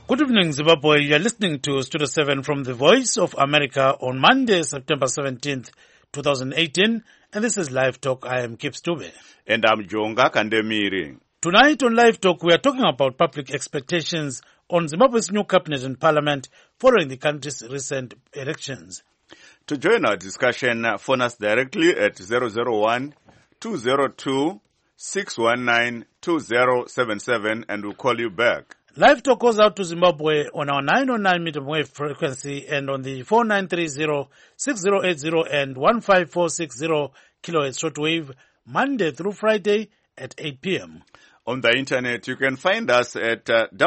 Good evening, Zimbabwe. You're listening to Studio 7 from the Voice of America on Monday, September 17th, 2018. And this is Live Talk. I am Kip Stube. And I'm Jonga Kandemiri. Tonight on Live Talk, we are talking about public expectations on Zimbabwe's new cabinet and parliament following the country's recent elections. To join our discussion, phone us directly at 001-202-619-2077 and we'll call you back. Live Talk goes out to Zimbabwe on our 909 medium wave frequency and on the 4930-6080 and 15460 kilohertz shortwave Monday through Friday at 8 p.m. On the internet, you can find us at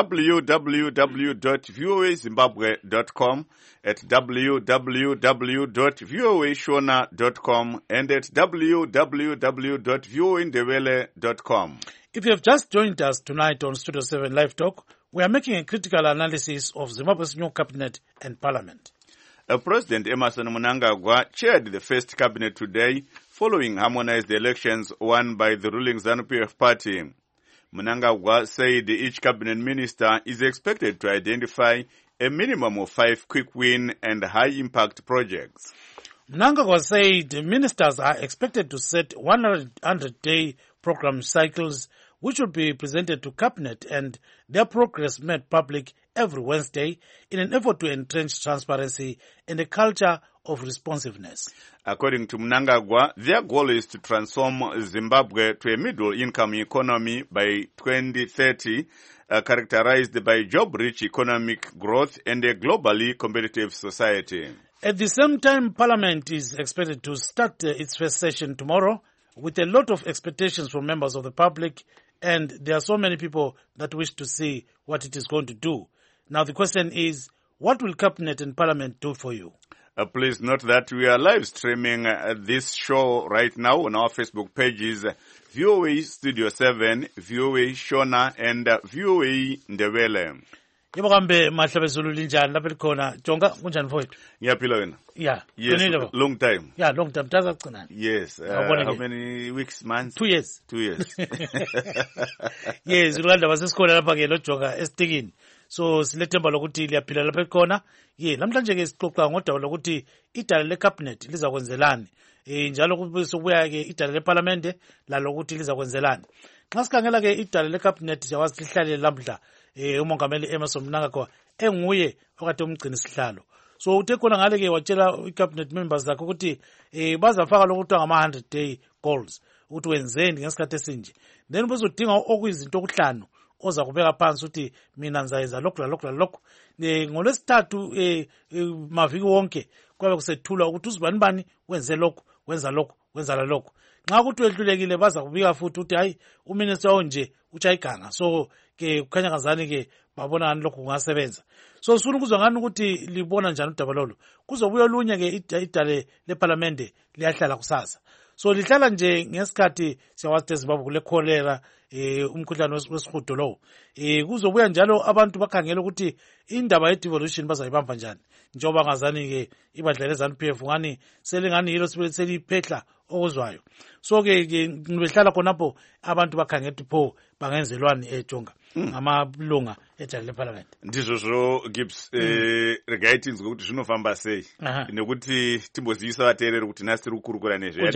www.voazimbabwe.com, at www.voashona.com, and at www.voindewele.com. If you have just joined us tonight on Studio 7 Live Talk, we are making a critical analysis of Zimbabwe's new cabinet and parliament. President Emmerson Mnangagwa chaired the first cabinet today following harmonized elections won by the ruling ZANU-PF party. Mnangagwa said each cabinet minister is expected to identify a minimum of 5 quick-win and high-impact projects. Mnangagwa said ministers are expected to set 100-day program cycles which will be presented to cabinet and their progress made public every Wednesday in an effort to entrench transparency and a culture of responsiveness. According to Mnangagwa, their goal is to transform Zimbabwe to a middle-income economy by 2030, characterized by job-rich economic growth and a globally competitive society. At the same time, Parliament is expected to start its first session tomorrow with a lot of expectations from members of the public, and there are so many people that wish to see what it is going to do. Now the question is, what will Cabinet and Parliament do for you? Please note that we are live streaming this show right now on our Facebook pages, VOA Studio 7, VOA Shona, and VOA Ndebele. Yebo kambe mahlabezulu linjani lapha likhona Jonga kunjani mfowethu? Ngiyaphila wena. Yeah. Yes, long time. Yeah, long time. Taza kucinana. Yes. How many weeks, months? 2 years. 2 years. Yes, ulanda basesikhona lapha ke lo Jonga esitikini. So silethemba lokuthi liyaphila lapha likhona. Namhlanje ke sixoxa ngodaba lokuthi idala le cabinet lizakwenzelani. Njalo kubuya ke idala le parliament lalokuthi lizakwenzelani. Nxa sikhangela ke idala le cabinet siyawazi lihlale lamhla umongameli Emmerson Mnangagwa enguye okade umgcini sihlalo. So uthe khona ngale ke watshela i-cabinet members zakhe ukuthi bazafaka lokuthi ngama 100-day goals ukuthi wenzeni ngesikhathi esinje. Then bezodinga okuyizinto okuhlanu oza kubeka phansi ukuthi mina ngizayenza lokho lalokho. NgoLwesithathu maviki wonke kwabe kusethulwa ukuthi uzibani wenze lokho, wenza lokho, wenza lalokho. Nxa ukuthi wehlulekile baza kubika futhi ukuthi hayi uminister onje uchayiganga. So ke kukhanya ngazani ke babona ngani lokho kungasebenza. So sifuna ukuzwa ngani ukuthi libona njani udaba lolu. Kuzobuya olunye ke idale leparlamente liyahlala kusasa. So lihlala nje ngesikhathi siyawazi Zimbabwe kule cholera umkhuhlane wesihudo lo. Kuzobuya njalo abantu bakhangela ukuthi indaba ye devolution bazayibamba njani. Njengoba ngazani ke ibadlale ZANU-PF ngani selingani yilo seliphehla okuzwayo. So ke behlala khonapho abantu bakhangela ukuthi pho bangenzelwani eJonga ngamalunga edala leparlament. Ndizvo Gibbs regaitinzwe kuti zvinofamba sei nekuti timbozivisa vateereri kuti nhasi tiri kukurukura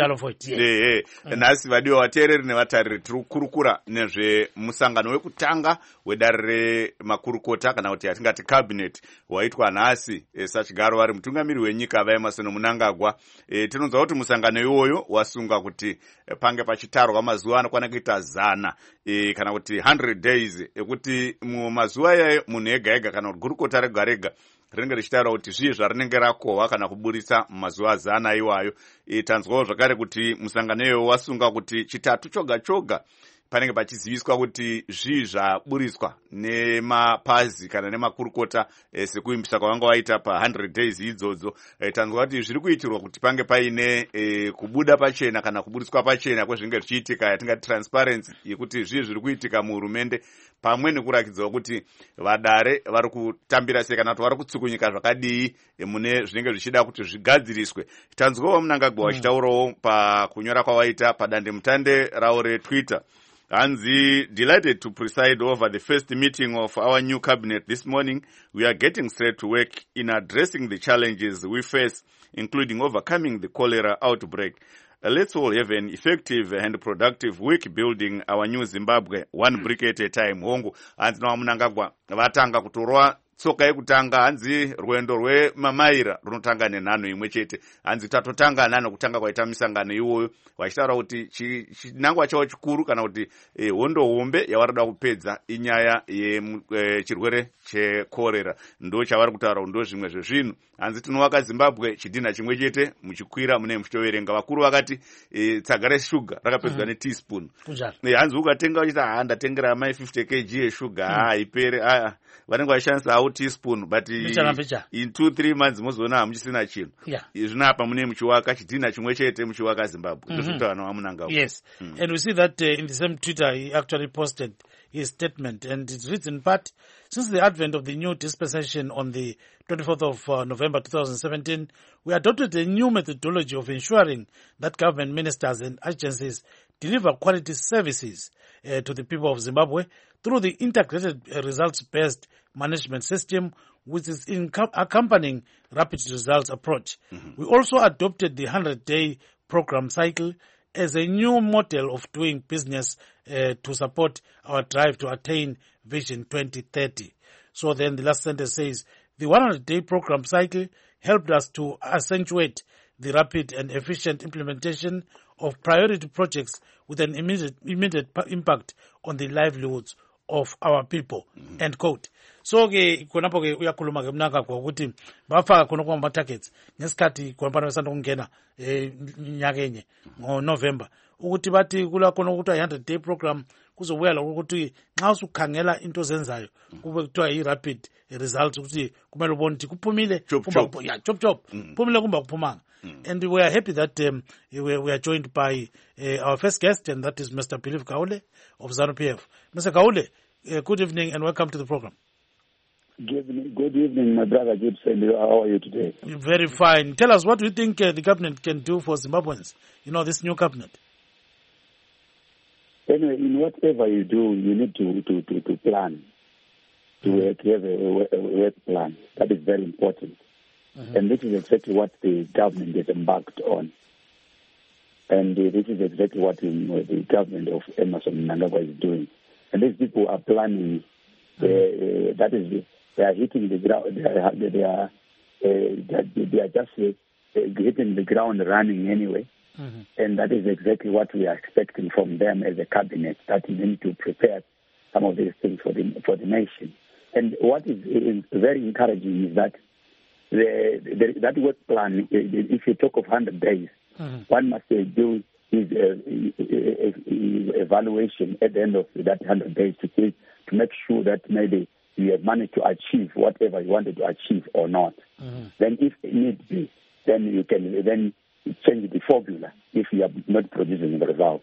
nezve nhasi vadiwa vateereri nevatariri tiri kukurukura nezvemusangano wekutanga wedare remakurukota kana kuti yatingati cabinet waitwa nhasi sachigaro vari mutungamiri wenyika vaEmmerson Mnangagwa. Tinonzwa kuti musangano iwoyo wasunga kuti pange pachitarwa mazuva anokwana kuita 100 kana kuti 100 days ekuti mumazuva yayo munhu ega ega kana kuti gurukota rega rega rinenge richitaura kuti zvii zvarinenge rakohwa kana kuburisa mumazuva 100 iwayo. Tanzwawo zvakare kuti musangano iyoyo wasunga kuti chitatu choga choga panenge pachiziviswa kuti zvii zvaburiswa nemapazi kana nemakurukota sekuimbisa kwavanga waita pa 100 days idzodzo. Tanzwa kuti zviri kuitirwa kuti pange paine kubuda pachena kana kuburiswa pachena kwezvinenge zvichiitika yatingati transparency yekuti zvii zviri kuitika muhurumende, pamwe nekurakidzawo kuti vadare vari kutambira sei kana kuti vari kutsukunyika zvakadii mune zvinenge zvichida kuti zvigadziriswe. Tanzwawo Mnangagwa wachitaurawo pakunyora kwawaita padande mutande rawo reTwitter Hanzi, delighted to preside over the first meeting of our new cabinet this morning. We are getting straight to work in addressing the challenges we face, including overcoming the cholera outbreak. Let's all have an effective and productive week building our new Zimbabwe, one brick at a time. Hongu, hanzi na wamunangagwa, vatanga kutorwa tsoka yekutanga hanzi rwendo rwemamaira runotanga nenhano imwe chete. Hanzi tatotanga nhano kutanga kwaita misangano iwoyo vachitaura kuti chinangwa chavo chikuru kana kuti hondo hombe yavari kuda kupedza inyaya yechirwere chekorera. Ndo chavari kutaura ndo zvimwe zvezvinhu. Hanzi tinovaka Zimbabwe chidhina chimwe chete muchikwira mune muchitoverenga. Vakuru vakati tsaga reshuga rakapedzwa neteaspoon. Hanzi ukatenga uchita ndatengera mai 50 kg yeshuga haipere vanenge vachishandisa hawo teaspoon but in 2-3 months mozoona hamuchisina chinhu. Zvinapa mune muchiwaka chidhina chimwe chete muchiwaka Zimbabwe. Ndozvikuta vanhu vamunanga. Yes, and we see that in the same Twitter he actually posted his statement, and it reads in part, since the advent of the new dispensation on the 24th of November 2017, we adopted a new methodology of ensuring that government ministers and agencies deliver quality services to the people of Zimbabwe through the integrated results-based management system, which is accompanying rapid results approach. We also adopted the 100-day program cycle as a new model of doing business to support our drive to attain Vision 2030. So then the last sentence says, the 100-day program cycle helped us to accentuate the rapid and efficient implementation of priority projects with an immediate impact on the livelihoods of our people. End quote. So ke konapo ke uyakhuluma ke mnaka ukuthi bafaka khona kwama targets ngesikhathi kwempana besanda kungena nyaka enye ngoNovember ukuthi bathi kula khona ukuthi 100 day program kuzobuya lokho ukuthi nxa usukhangela into zenzayo kube kuthiwa i-rapid result ukuthi kumele ubone ukuthi kuphumile chop kuphumile kumba kuphumanga. And we are happy that we are joined by our first guest, and that is Mr. Believe Gaule of ZANU-PF. Mr. Gaule, good evening and welcome to the program. Good evening, my brother Gibson. How are you today? Very fine. Tell us, what do you think the cabinet can do for Zimbabweans? You know, this new cabinet. Anyway, in whatever you do, you need to plan, to have a work plan. That is very important. And this is exactly what the government has embarked on. And this is exactly what the government of Emmerson Mnangagwa is doing. And these people are planning, that is, they are hitting the ground, they are just hitting the ground running anyway. And that is exactly what we are expecting from them as a cabinet, that they need to prepare some of these things for the nation. And what is very encouraging is that that work plan, if you talk of 100 days, one must do his evaluation at the end of that 100 days to make sure that maybe you have managed to achieve whatever you wanted to achieve or not. Then if need be, then you can then change the formula if you are not producing the results,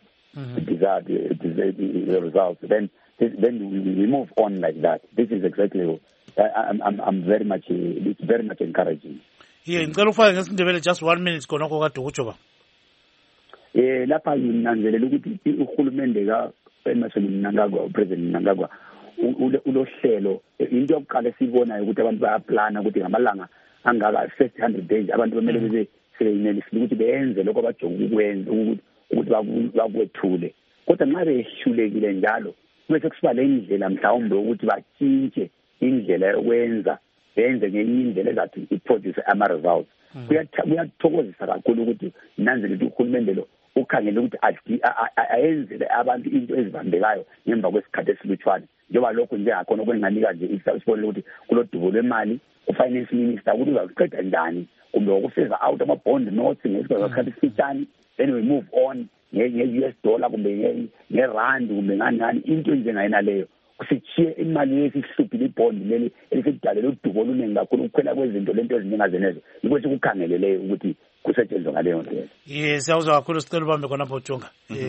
the results. Then we move on like that. This is exactly. I'm very much. It's very much encouraging. Yeah, ngicela ufake ngesindebele just 1 minute khonokho kade utsho. Lapha nginanzelela ukuthi uhulumende ka Emmerson Mnangagwa, President Mnangagwa, ulohlelo into yokuqala esibonayo ukuthi abantu bayaplana ukuthi ngamalanga angaka first 100 days abantu bemele bebe sebenelisa ukuthi benze lokho abajonga ukwenza ukuthi bakwethule. Kodwa nxa behlulekile njalo bese kusiba le ndlela mhlawumbe ukuthi batshintshe indlela yokwenza benze ngenye indlela ezathi iproduce ama-results. Kuyathokozisa kakhulu ukuthi nanzele ukuthi uhulumende lo ukhangele ukuthi ayenzele abantu into ezibambekayo ngemva kwesikhathi esilutshwane. Njengoba lokho njengakhona okwenganika nje isibonelo ukuthi kulodubo lwemali u-finance minister ukuthi uzakuqeda njani kumbe ukuseva out ama-bond notes ngesikhathi esifitshane, then we move on nge-US dollar kumbe nge-rand kumbe ngani into njengayena leyo. Kusitshiye imali yesihluphile ibhondi leli elisedalela udubo oluningi kakhulu ukukhwela kwezinto lento eziningazenezo yikho sikukhangeleleyo ukuthi kusetshenzwe ngaleyo ndlela. Yes, siyawuzwa kakhulu sicela ubambe khonapho Jonga.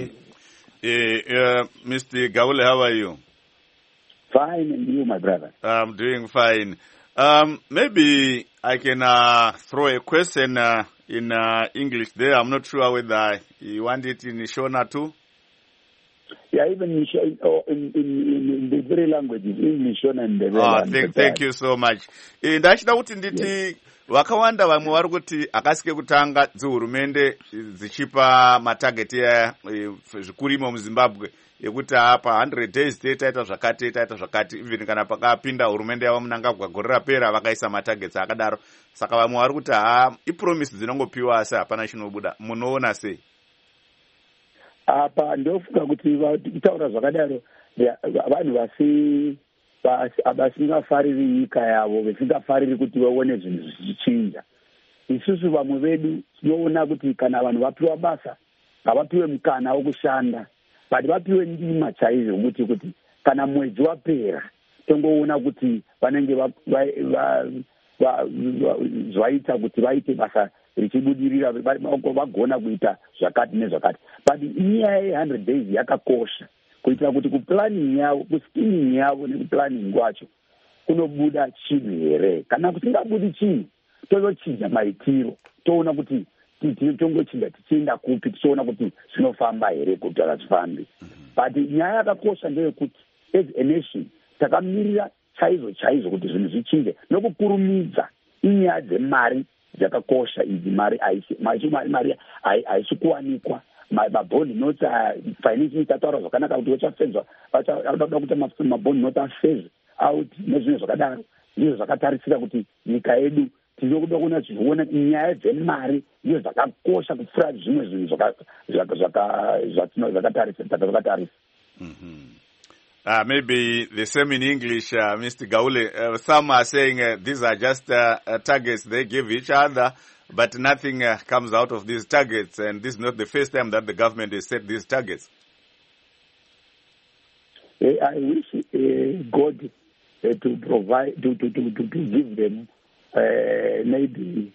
Mr. Gaule, how are you? Fine, and you, my brother? I'm doing fine. Maybe I can throw a question in English there. I'm not sure whether you want it in Shona too. Yeah, even in the three languages, English and the thank you so much. Ndachida kuti nditi vakawanda vamwe vari kuti akasike kutanga dzehurumende dzichipa matageti zvikurimo muZimbabwe yekuti apa 100 days taita zvakati even kana pakapinda hurumende yavo Mnangagwa gore rapera vakaisa matageti akadaro. Saka vamwe vari kuti ipromise dzinongopiwa asi hapana chinobuda. Munoona sei? Apa ndofunga kuti kutaura zvakadaro vanhu vasingafariri nyika yavo, vasingafariri kuti vaone zvinhu zvichichinja. Isusu vamwe vedu tinoona kuti kana vanhu vapiwa basa ngavapiwe mukana wokushanda, but vapiwe ndima chaizvo kuti kana mwedzi wapera tongoona kuti vanenge zvaita kuti vaite basa richibudirira, vagona kuita zvakati nezvakati. But nyaya ye100 days yakakosha kuitira kuti kuplanning yavo, kuskimming yavo nekuplanning kwacho kunobuda chinhu here. Kana kusingabudi chinhu tozochinja maitiro, toona kuti tongochinja tichienda kupi, tichiona kuti zvinofamba here kuti hazvifambi. But nyaya yakakosha ndeyekuti as a nation takamirira chaizvo kuti zvinhu zvichinje nokukurumidza. Inyaya dzemari dzakakosha idzi, mari haisi kuwanikwa. Mabond notes finance itataura zvakanaka kuti vachafedzwa, vachada kuti mabond notes afeze out nezvimwe zvakadaro. Ndizvo zvakatarisira kuti nyika yedu tinokuda kuona zviona nyaya dzemari ndizvo zvakakosha kupfuura zvimwe zvinhu zvakatarisa. Maybe the same in English, Mr. Gaule. Some are saying these are just targets they give each other, but nothing comes out of these targets, and this is not the first time that the government has set these targets. I wish God to provide, to give them maybe,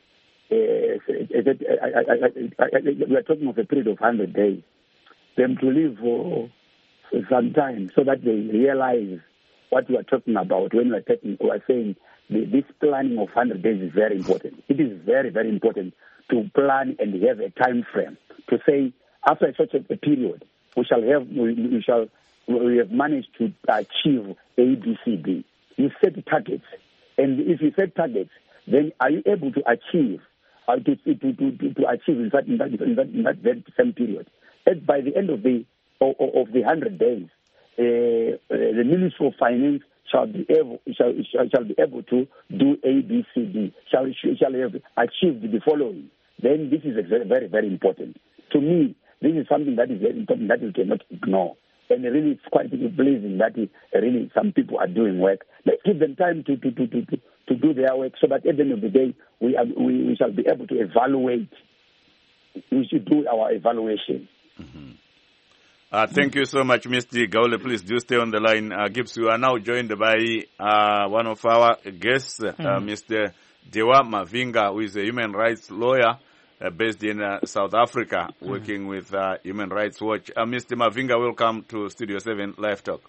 we are talking of a period of 100 days, them to live for some time so that they realize what we are talking about when we are saying this planning of 100 days is very important. It is very, very important to plan and have a time frame to say after such a period we have managed to achieve A, B, C, D. You set targets, and if you set targets, then are you able to achieve to achieve in that very same period? And by the end of the 100 days, the Ministry of Finance shall be able to do A, B, C, D. Shall have achieved the following. Then this is very, very, very important. To me, this is something that is very important that you cannot ignore. And really, it's quite pleasing that really some people are doing work. Let's give them time to do their work so that at the end of the day, we shall be able to evaluate. We should do our evaluation. Mm-hmm. Thank you so much, Mr. Gaule. Please do stay on the line. Gibbs, we are now joined by one of our guests, Mr. Dewa Mavinga, who is a human rights lawyer based in South Africa, working with Human Rights Watch. Mr. Mavinga, welcome to Studio 7 Live Talk.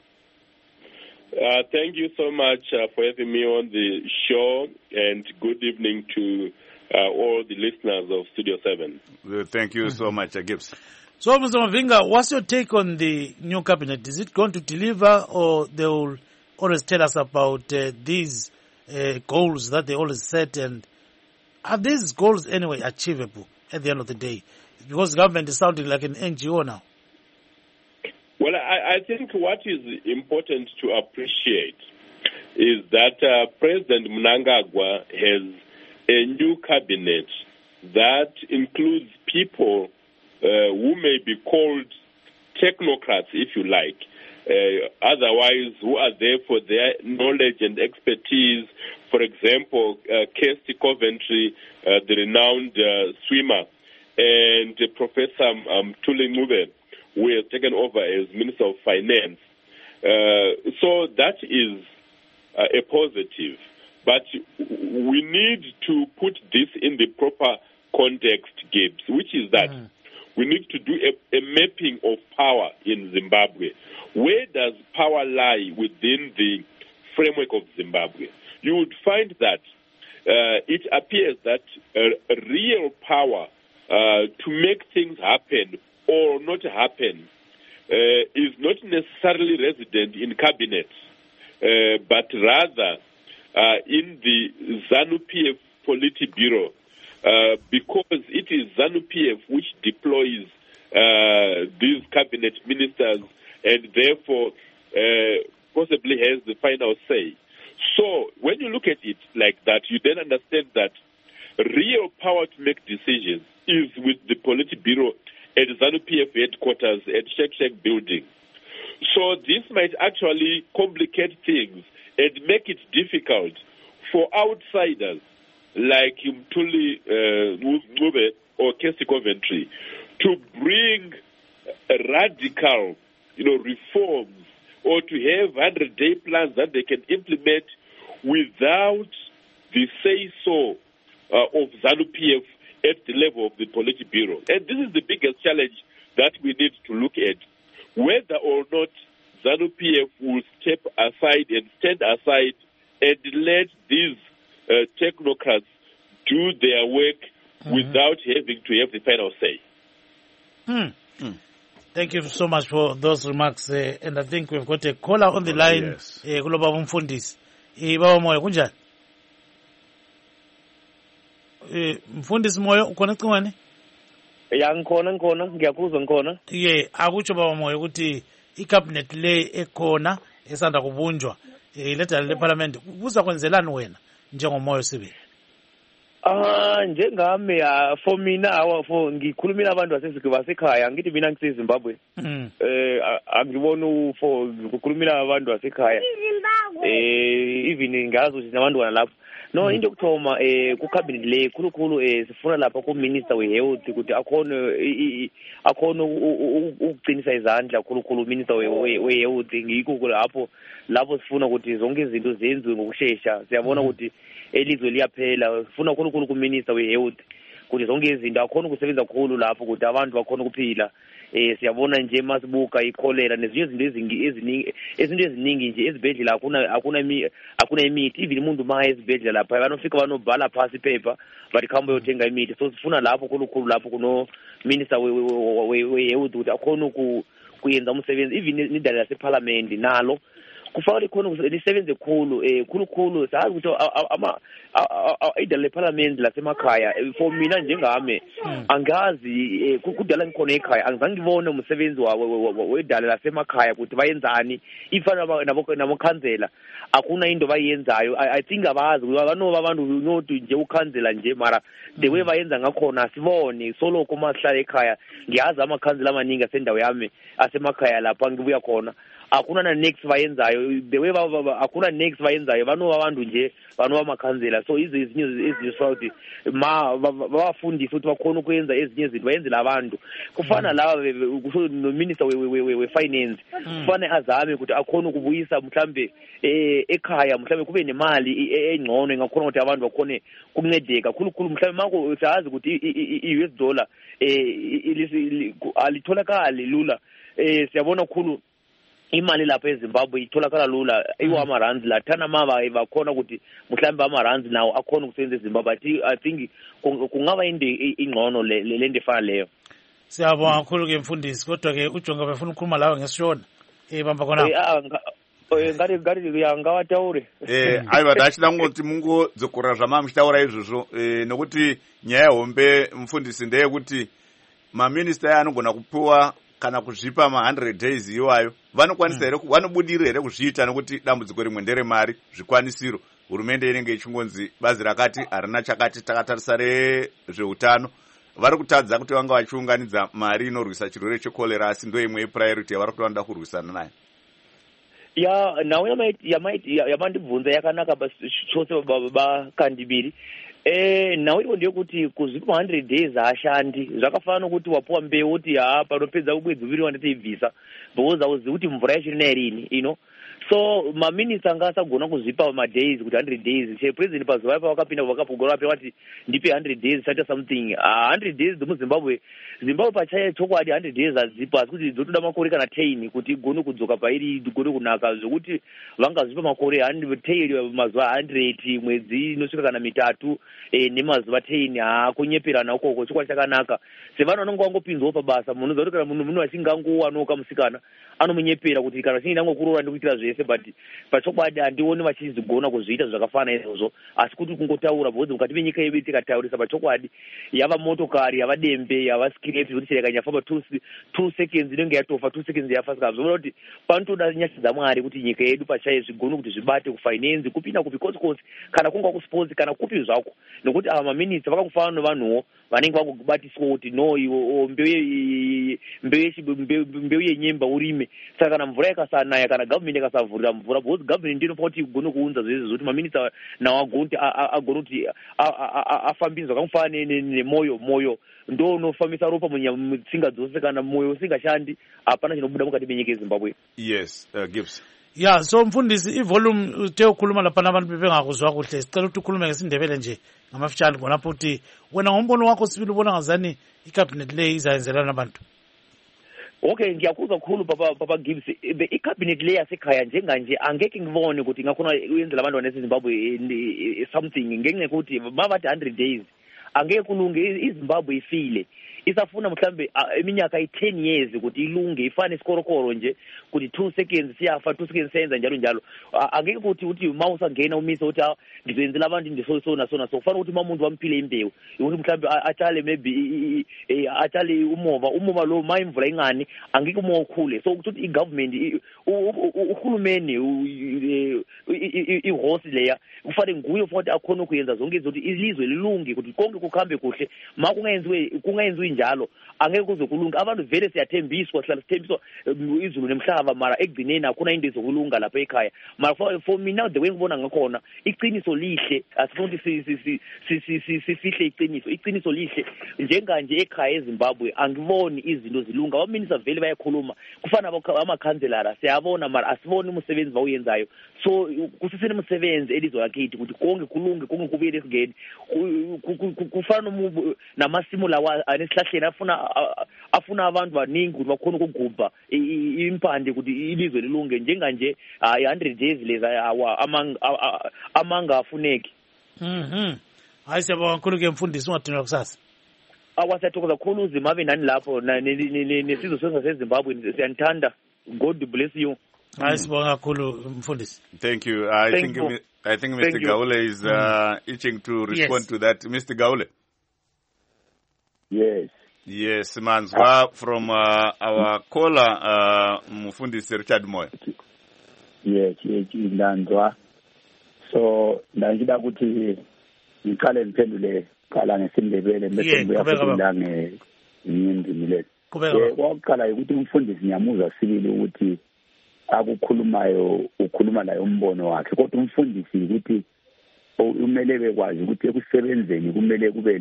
Thank you so much for having me on the show, and good evening to all the listeners of Studio 7. Thank you so much, Gibbs. So, Mr. Mavinga, what's your take on the new cabinet? Is it going to deliver, or they will always tell us about these goals that they always set, and are these goals anyway achievable at the end of the day? Because the government is sounding like an NGO now. Well, I think what is important to appreciate is that President Mnangagwa has a new cabinet that includes people who may be called technocrats, if you like, otherwise who are there for their knowledge and expertise. For example, Kirsty Coventry, the renowned swimmer, and Professor Thuli Ncube, who has taken over as Minister of Finance. So that is a positive. But we need to put this in the proper context, Gibbs, which is that we need to do a mapping of power in Zimbabwe. Where does power lie within the framework of Zimbabwe? You would find that it appears that real power to make things happen or not happen is not necessarily resident in cabinet, but rather in the ZANU-PF Politburo, because it is ZANU-PF which deploys these cabinet ministers and therefore possibly has the final say. So when you look at it like that, you then understand that real power to make decisions is with the Politburo at ZANU-PF headquarters at Shek building. So this might actually complicate things and make it difficult for outsiders like Mthuli Ncube or Kesi Coventry to bring radical, reforms or to have 100-day plans that they can implement without the say-so of ZANU-PF at the level of the Politburo. And this is the biggest challenge that we need to look at, whether or not ZANU-PF will step aside and stand aside and let these technocrats do their work without having to have the final say. Thank you so much for those remarks, and I think we've got a caller on the line. Yes. Baba Mfundisi. Baba Moyo, kunjani? Mfundisi Moyo, ukhona ecingweni? Ya ngikhona ngiyakuzwa ngikhona. Akutsho Baba Moyo ukuthi icabinet le ekhona esanda kubunjwa iledala leparlament kuzakwenzelani wena njengoMoyo Sibili? Njengami for mina ngikhulumela abantu basekhaya ngithi mina ngiseZimbabwe. Angiboni for ukukhulumela abantu basekhaya. Even ngazi ukuthi nabantu lapho. No, into yokuthoma ku-cabinet le khulukhulu sifuna lapha ku-minister we-health ukuthi akhona ukuqinisa izandla khulukhulu minister we-health ngikho lapho sifuna ukuthi zonke izinto zenziwe ngokushesha. Siyabona ukuthi elizwe liyaphela, sifuna khulukhulu ku-minister we-health ukuthi zonke izinto akhona ukusebenza kakhulu lapho ukuthi abantu bakhona ukuphila. Siyabona nje masibuka ikholera nezinye izinto eziningi nje ezibhedlela akuna imithi. Even umuntu ma ezibhedlela lapha banofika banobhala phasi iphepha bathi khamba uyothenga imithi. So sifuna lapho khulukhulu lapho kuno minister we-health ukuthi akhona kuyenza umsebenzi. Even idala laseparlament nalo kufanele khona lisebenze khulukhulu sazi ukuthi idala leparlament lasemakhaya for mina njengami angazi kudala ngikhona ekhaya angizange ngibone umsebenzi wedala lasemakhaya ukuthi bayenzani. Ifana nabokhanzela akuna into bayenzayo. I think abazi banoba abantu not nje ukhanzela nje mara the way bayenza ngakhona sibone solo kuma sihlala ekhaya. Ngiyazi amakhanzela amaningi asendawo yami asemakhaya lapha ngibuya khona akuna na next bayenzayo the way akuna next bayenzayo banoba abantu nje banoba amakhanzela. So izinto ukuthi bafundise ukuthi bakhona ukwenza ezinye izinto bayenzela abantu. Kufana la no minister we finance kufana azame ukuthi akhona ukubuyisa mhlambe ekhaya mhlambe kube nemali engcono ngakhona ukuthi abantu bakhone ukuncedeka khulukhulu mhlambe mako sazi ukuthi i-US dollar alitholakali lula. Siyabona khulu imali lapha eZimbabwe itholakala lula iwama-rands la thana bakhona ukuthi mhlambe ama-rands nawo akhona ukusebenza eZimbabwe. I think kungaba into ingcono lento efana leyo. Siyabonga kakhulu-ke Mfundisi, kodwa-ke uJonga befuna ukukhuluma lawe ngesishona bamba khona ngati ngawataure aiwa tachida ngoti mungodzokora zvamamuchitaura izvozvo nokuti nyaya hombe Mfundisi ndeyekuti maminista anogona kupiwa kana kuzvipa ma100 days iwayo vanokwanisa here vanobudirira here kuzviita nokuti dambudziko rimwe nderemari zvikwanisiro. Hurumende inenge ichingonzi bazi rakati harina chakati takatarisa rezveutano vari kutadza kuti vanga vachiunganidza mari inorwisa chirwere chekolera asi ndo imwe yepriority yavari kuti vanoda kurwisana nayo. Nawo yamandibvunza yakanaka chose bakandibiri. Nawo iko ndeyekuti kuzvipa 100 days haashandi. Zvakafanana nokuti wapuwa mbeu kuti panopedza mwedzi 2 wandatoibvisa because auzivi kuti mvura yacho ina irini so maminista angasagona kuzvipa madays kuti 100 days president pazuva ipa vakapinda vakapogora vapira vati ndipe 100 days chata something 100 days dzemuzimbabwe pachaye chokwadi 100 days hadzipo asi kuti dzotoda makore kana 10 kuti igone kudzoka pairi igone kunaka zvokuti vangazvipa makore 10 mazuva 100 mwedzi inosvika kana mitatu nemazuva 10 kunyeperana ukoko chokwadi chakanaka sevanhu vanonga vangopinzwawo pabasa munoziva kuti kana munhu achinge angowanoka musikana anomunyepera kuti kana chinge ndangokuroora ndikuitira zvese but pachokwadi handioni vachizigona kuzviita zvakafana izvozvo asi kuti kungotaura bhodzi mukati menyika yedu tikataurisa pachokwadi yava motokari yava dembe yava skirepi kuti chireka nyafamba 2 seconds inenge yatofa 2 seconds yafa saka zvoona kuti panotoda nyasha dzamwari kuti nyika yedu pachaye zvigone kuti zvibate kufinance kupinda kupi kotsi kana kunga kusports kana kupi zvako nokuti ava maminista vakakufanana nevanhuwo vanenge vangobatiswa kuti no iwo mbeu yenyemba urime saka kana mvura yakasanaya kana government yakasavhurira mvura because government ndiyo inofa kuti igone kuunza zvese zvokuti maminista nawo agone kuti afambire zvakamufanana nemoyo ndo unofambisa ropa mutsinga dzose kana moyo usingashandi hapana chinobuda mukati menyika yezimbabwe. Yes, Gibbs. Yeah, so mfundisi ivolume teyokhuluma lapha nabantu bebengakuzwa kuhle sicela ukuthi ukhulume ngesindebele nje ngamafitshane khonapho ukuthi wena ngombono wakho sibili ubona ngazani icabinet le izayenzelana nabantu. Okay, ngiyakuzwa kakhulu papa Gibbs. Icabinet le yasekhaya njenganje angeke ngibone ukuthi ngakhona uyenzela abantwana ezimbabwe something ngenxa ukuthi babathi 100 days angeke kulunge izimbabwe ifile isafuna mhlambe iminyaka i10 years ukuthi ilunge ifane isikorokoro nje kuti 2 seconds siyafa 2 seconds senza njalo angeke ukuthi mawusa ngena umisa ukuthi ngizenzela abantu ndisona so kufanele ukuthi umuntu wamphile imbewu ukuthi mhlambe atshale maybe atshale umova lo mayimvula ingani angeke umokhule so ukuthi igovernment uhulumeni ihosi leya kufanele nguye futhi akhona ukuyenza zonke izinto ukuthi ilizwe lilunge ukuthi konke kukhambe kuhle ma kungayenziwe njalo angeke kuze kulunga abantu vele siyathembiswa sihlala sithembiswa izulu nemhlaba mara ekugcineni akuna into ezokulunga lapha ekhaya mara for me now the way ngibona ngakhona iqiniso lihle asifuni sifihle iqiniso lihle njenganje ekhaya eZimbabwe angiboni izinto zilunga abaminista vele bayakhuluma kufana amakhanselara siyabona mara asiboni umsebenzi bawuyenzayo so kusisene umsebenzi elizwe lakithi ukuthi konke kulunge konke kubuyele esigeni kufana namasimo lawa anesihlahleni afuna abantu baningi ukuthi bakhona ukugubha impande ukuthi ilizwe lilunge njenganje 100 days leza amanga afuneki. Hayi siyabonga kakhulu ke mfundisi ungadinwa kusasa. Akwasiyathokoza kakhulu uzimabe nani lapho nesizwe saseZimbabwe siyanithanda. God bless you. Hayi sibonga kakhulu mfundisi. Thank you. I think Mr. Gaule is itching to respond to that. Mr. Gaule. Yes, manzwa from our caller Mufundisi Richard Moyo. Yes, ndanzwa. So ndangida ukuthi ngiqale ngiphendule qala ngesindebele bese ngiyaphendula ngenyindimi le. Kwakuqala ukuthi umfundisi ngiyamuzwa sibili ukuthi akukhulumayo ukhuluma naye umbono wakhe kodwa umfundisi ukuthi umele bekwazi ukuthi ekusebenzeni kumele kube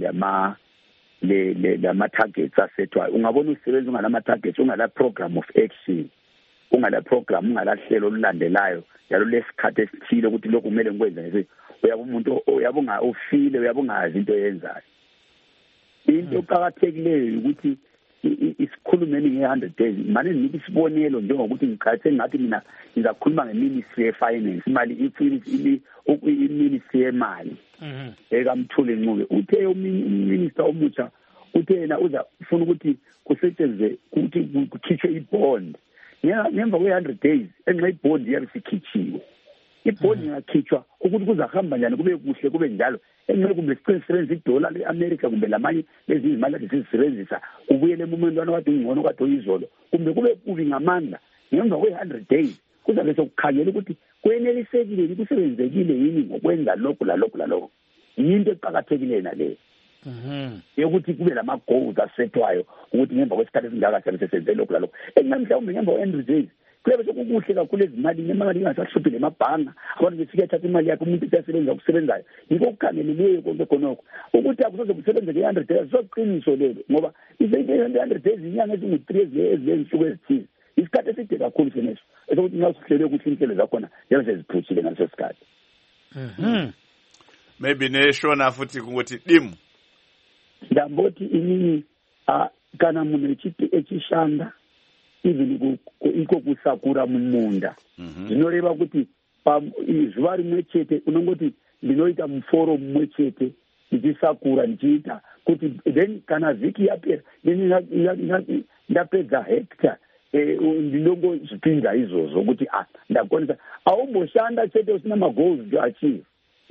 lama targets asethwayo. Ungabona usebenza ungalama targets ungala program of action ungala program ungalahlelo olulandelayo yalo lesikhathi esithile ukuthi lokho kumele ngikwenze nje uyaba umuntu uyabonga ufile uyabongazi into yenzayo. Into eqhakathekileyo ukuthi isikhulumeni nge100 days manje ngithi isibonelo njengokuthi ngicathe ngathi mina ngizakhuluma ngeministry yefinance imali iministry yemali ekamthule Ncube uthe uminister omutsha uthe yena uzafuna ukuthi kusetshenzwe ukuthi kukhishwe ibond ngemva kwe100 days enxa ibond yabisikhichiwe ibond yakhishwa ukuthi kuzahamba njani kube kuhle kube njalo enxa kumbe sisebenzisa iDollar leAmerica kumbe lamanye lezi imali ezisebenzisa ubuyele emumuntu wakade ungcono kade uyizolo kumbe kube kubi ngamandla ngemva kwe100 days kuzabe sokukhangela ukuthi kwenelisekile kusebenzekile yini ngokwenza lokho yinto eqhakathekile nale yokuthi kube lama goals asethwayo ukuthi ngemva kwesikhathi esingaka siyabe lokho mhlawumbe ngemva kwe100 days kuyabe sokukuhle kakhulu ezimali nemali ingasahluphi lemabhanga abantu befika ethatha imali yakhe umuntu uyasebenza ukusebenzayo yiko ukukhangeleleyo konke khonokho ukuthi akusoze kusebenze nge100 days soqiniso lelo ngoba ize 100 days inyanga ezingu3 ezinsuku ezithile isikhathi eside kakhulu seneso esokuthi nxa usihlele ukuthi inhlelo zakhona yabe seziphuthile ngaleso sikhathi. Maybe neshona futhi kungothi dim ndamboti inini kana munhu echishanda even iko kusakura mumunda zvinoreva kuti zuva rimwe chete unongoti ndinoita muforo mumwe chete ndichisakura ndichiita kuti then kana vhiki yapera ndapedza hectare ndinongozvipinza izvozvo kuti ndakwanisa aumboshanda chete usina magoals to achieve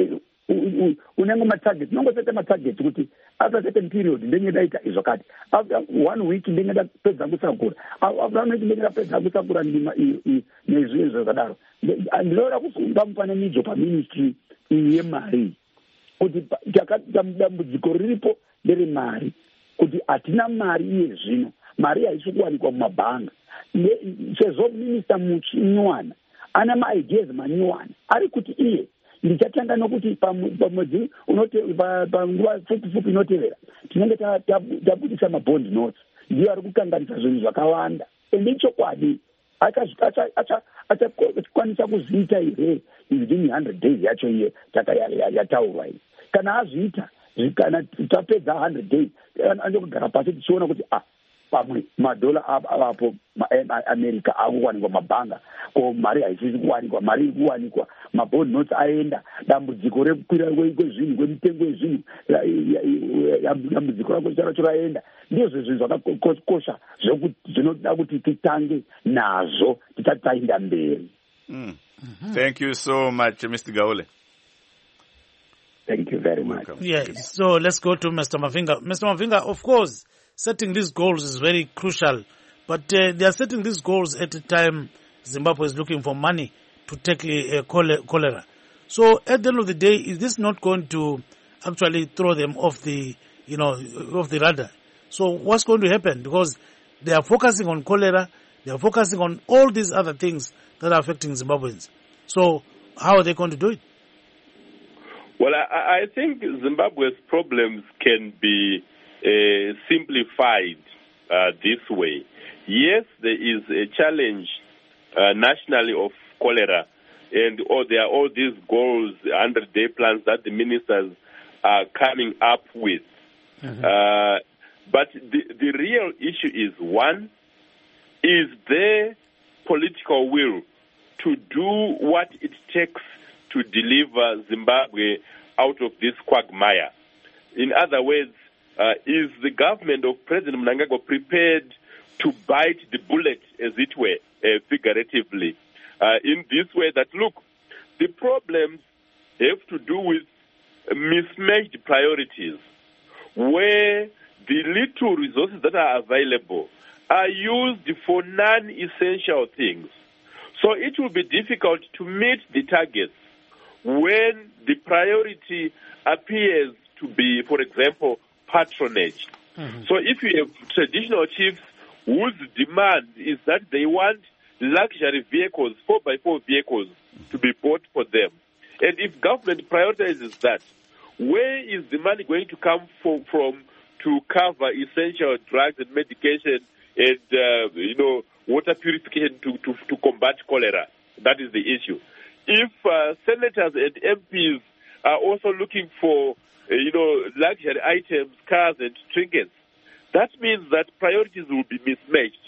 unenge matarget unongoseta matarget kuti after certain period ndenge ndaita izvo kati after 1 week ndenge ndapedza kusakura after 1 week ndenge ndapedza kusakura ndima nezvimwe zvakadaro. Ndinoda kusunga mufananidzo paministry yemari kuti dambudziko riripo nderemari kuti hatina mari iye zvino mari haisi kuwanikwa mumabhanga sezvo minista muchinywana ana maideas manyuwana ari kuti iye ndichatanga nokuti pamwedzi panguva pfupi inotevera tinenge tabudisa mabond notes ndiyo ari kukanganisa zvinhu zvakawanda ende ichokwadi achakwanisa kuzviita here within 100 days yacho iye yataurwa iyi kana azviita kana tapedza 100 days anokugara pasi tichiona kuti pamwe madhola avapo maamerica akuwanikwa mabhanga ko mari haisisi kuwanikwa mari iri kuwanikwa mabond notes aenda dambudziko rekukwira kwezvinhu kwemitengo yezvinhu dambudziko racho raenda ndizvo zvinhu zvakakosha zvinoda kuti titange nazvo tisati taenda mberi. Thank you so much, Mr. Gaule. Thank you very much. Yes, so let's go to Mr. Mavinga. Mr. Mavinga, of course, setting these goals is very crucial, but they are setting these goals at a time Zimbabwe is looking for money to tackle cholera. So at the end of the day, is this not going to actually throw them off the, off the radar? So what's going to happen? Because they are focusing on cholera, they are focusing on all these other things that are affecting Zimbabweans. So how are they going to do it? Well, I think Zimbabwe's problems can be simplified this way. Yes, there is a challenge nationally of cholera, and there are all these goals, 100-day plans that the ministers are coming up with. But the real issue is, one, is there political will to do what it takes to deliver Zimbabwe out of this quagmire? In other words, is the government of President Mnangagwa prepared to bite the bullet, as it were, figuratively, in this way that, look, the problems have to do with mismatched priorities, where the little resources that are available are used for non-essential things. So it will be difficult to meet the targets when the priority appears to be, for example, patronage. So if you have traditional chiefs whose demand is that they want luxury vehicles, 4x4 vehicles, to be bought for them, and if government prioritizes that, where is the money going to come from to cover essential drugs and medication and water purification to combat cholera? That is the issue. If senators and MPs are also looking for luxury items, cars and trinkets, that means that priorities will be mismatched.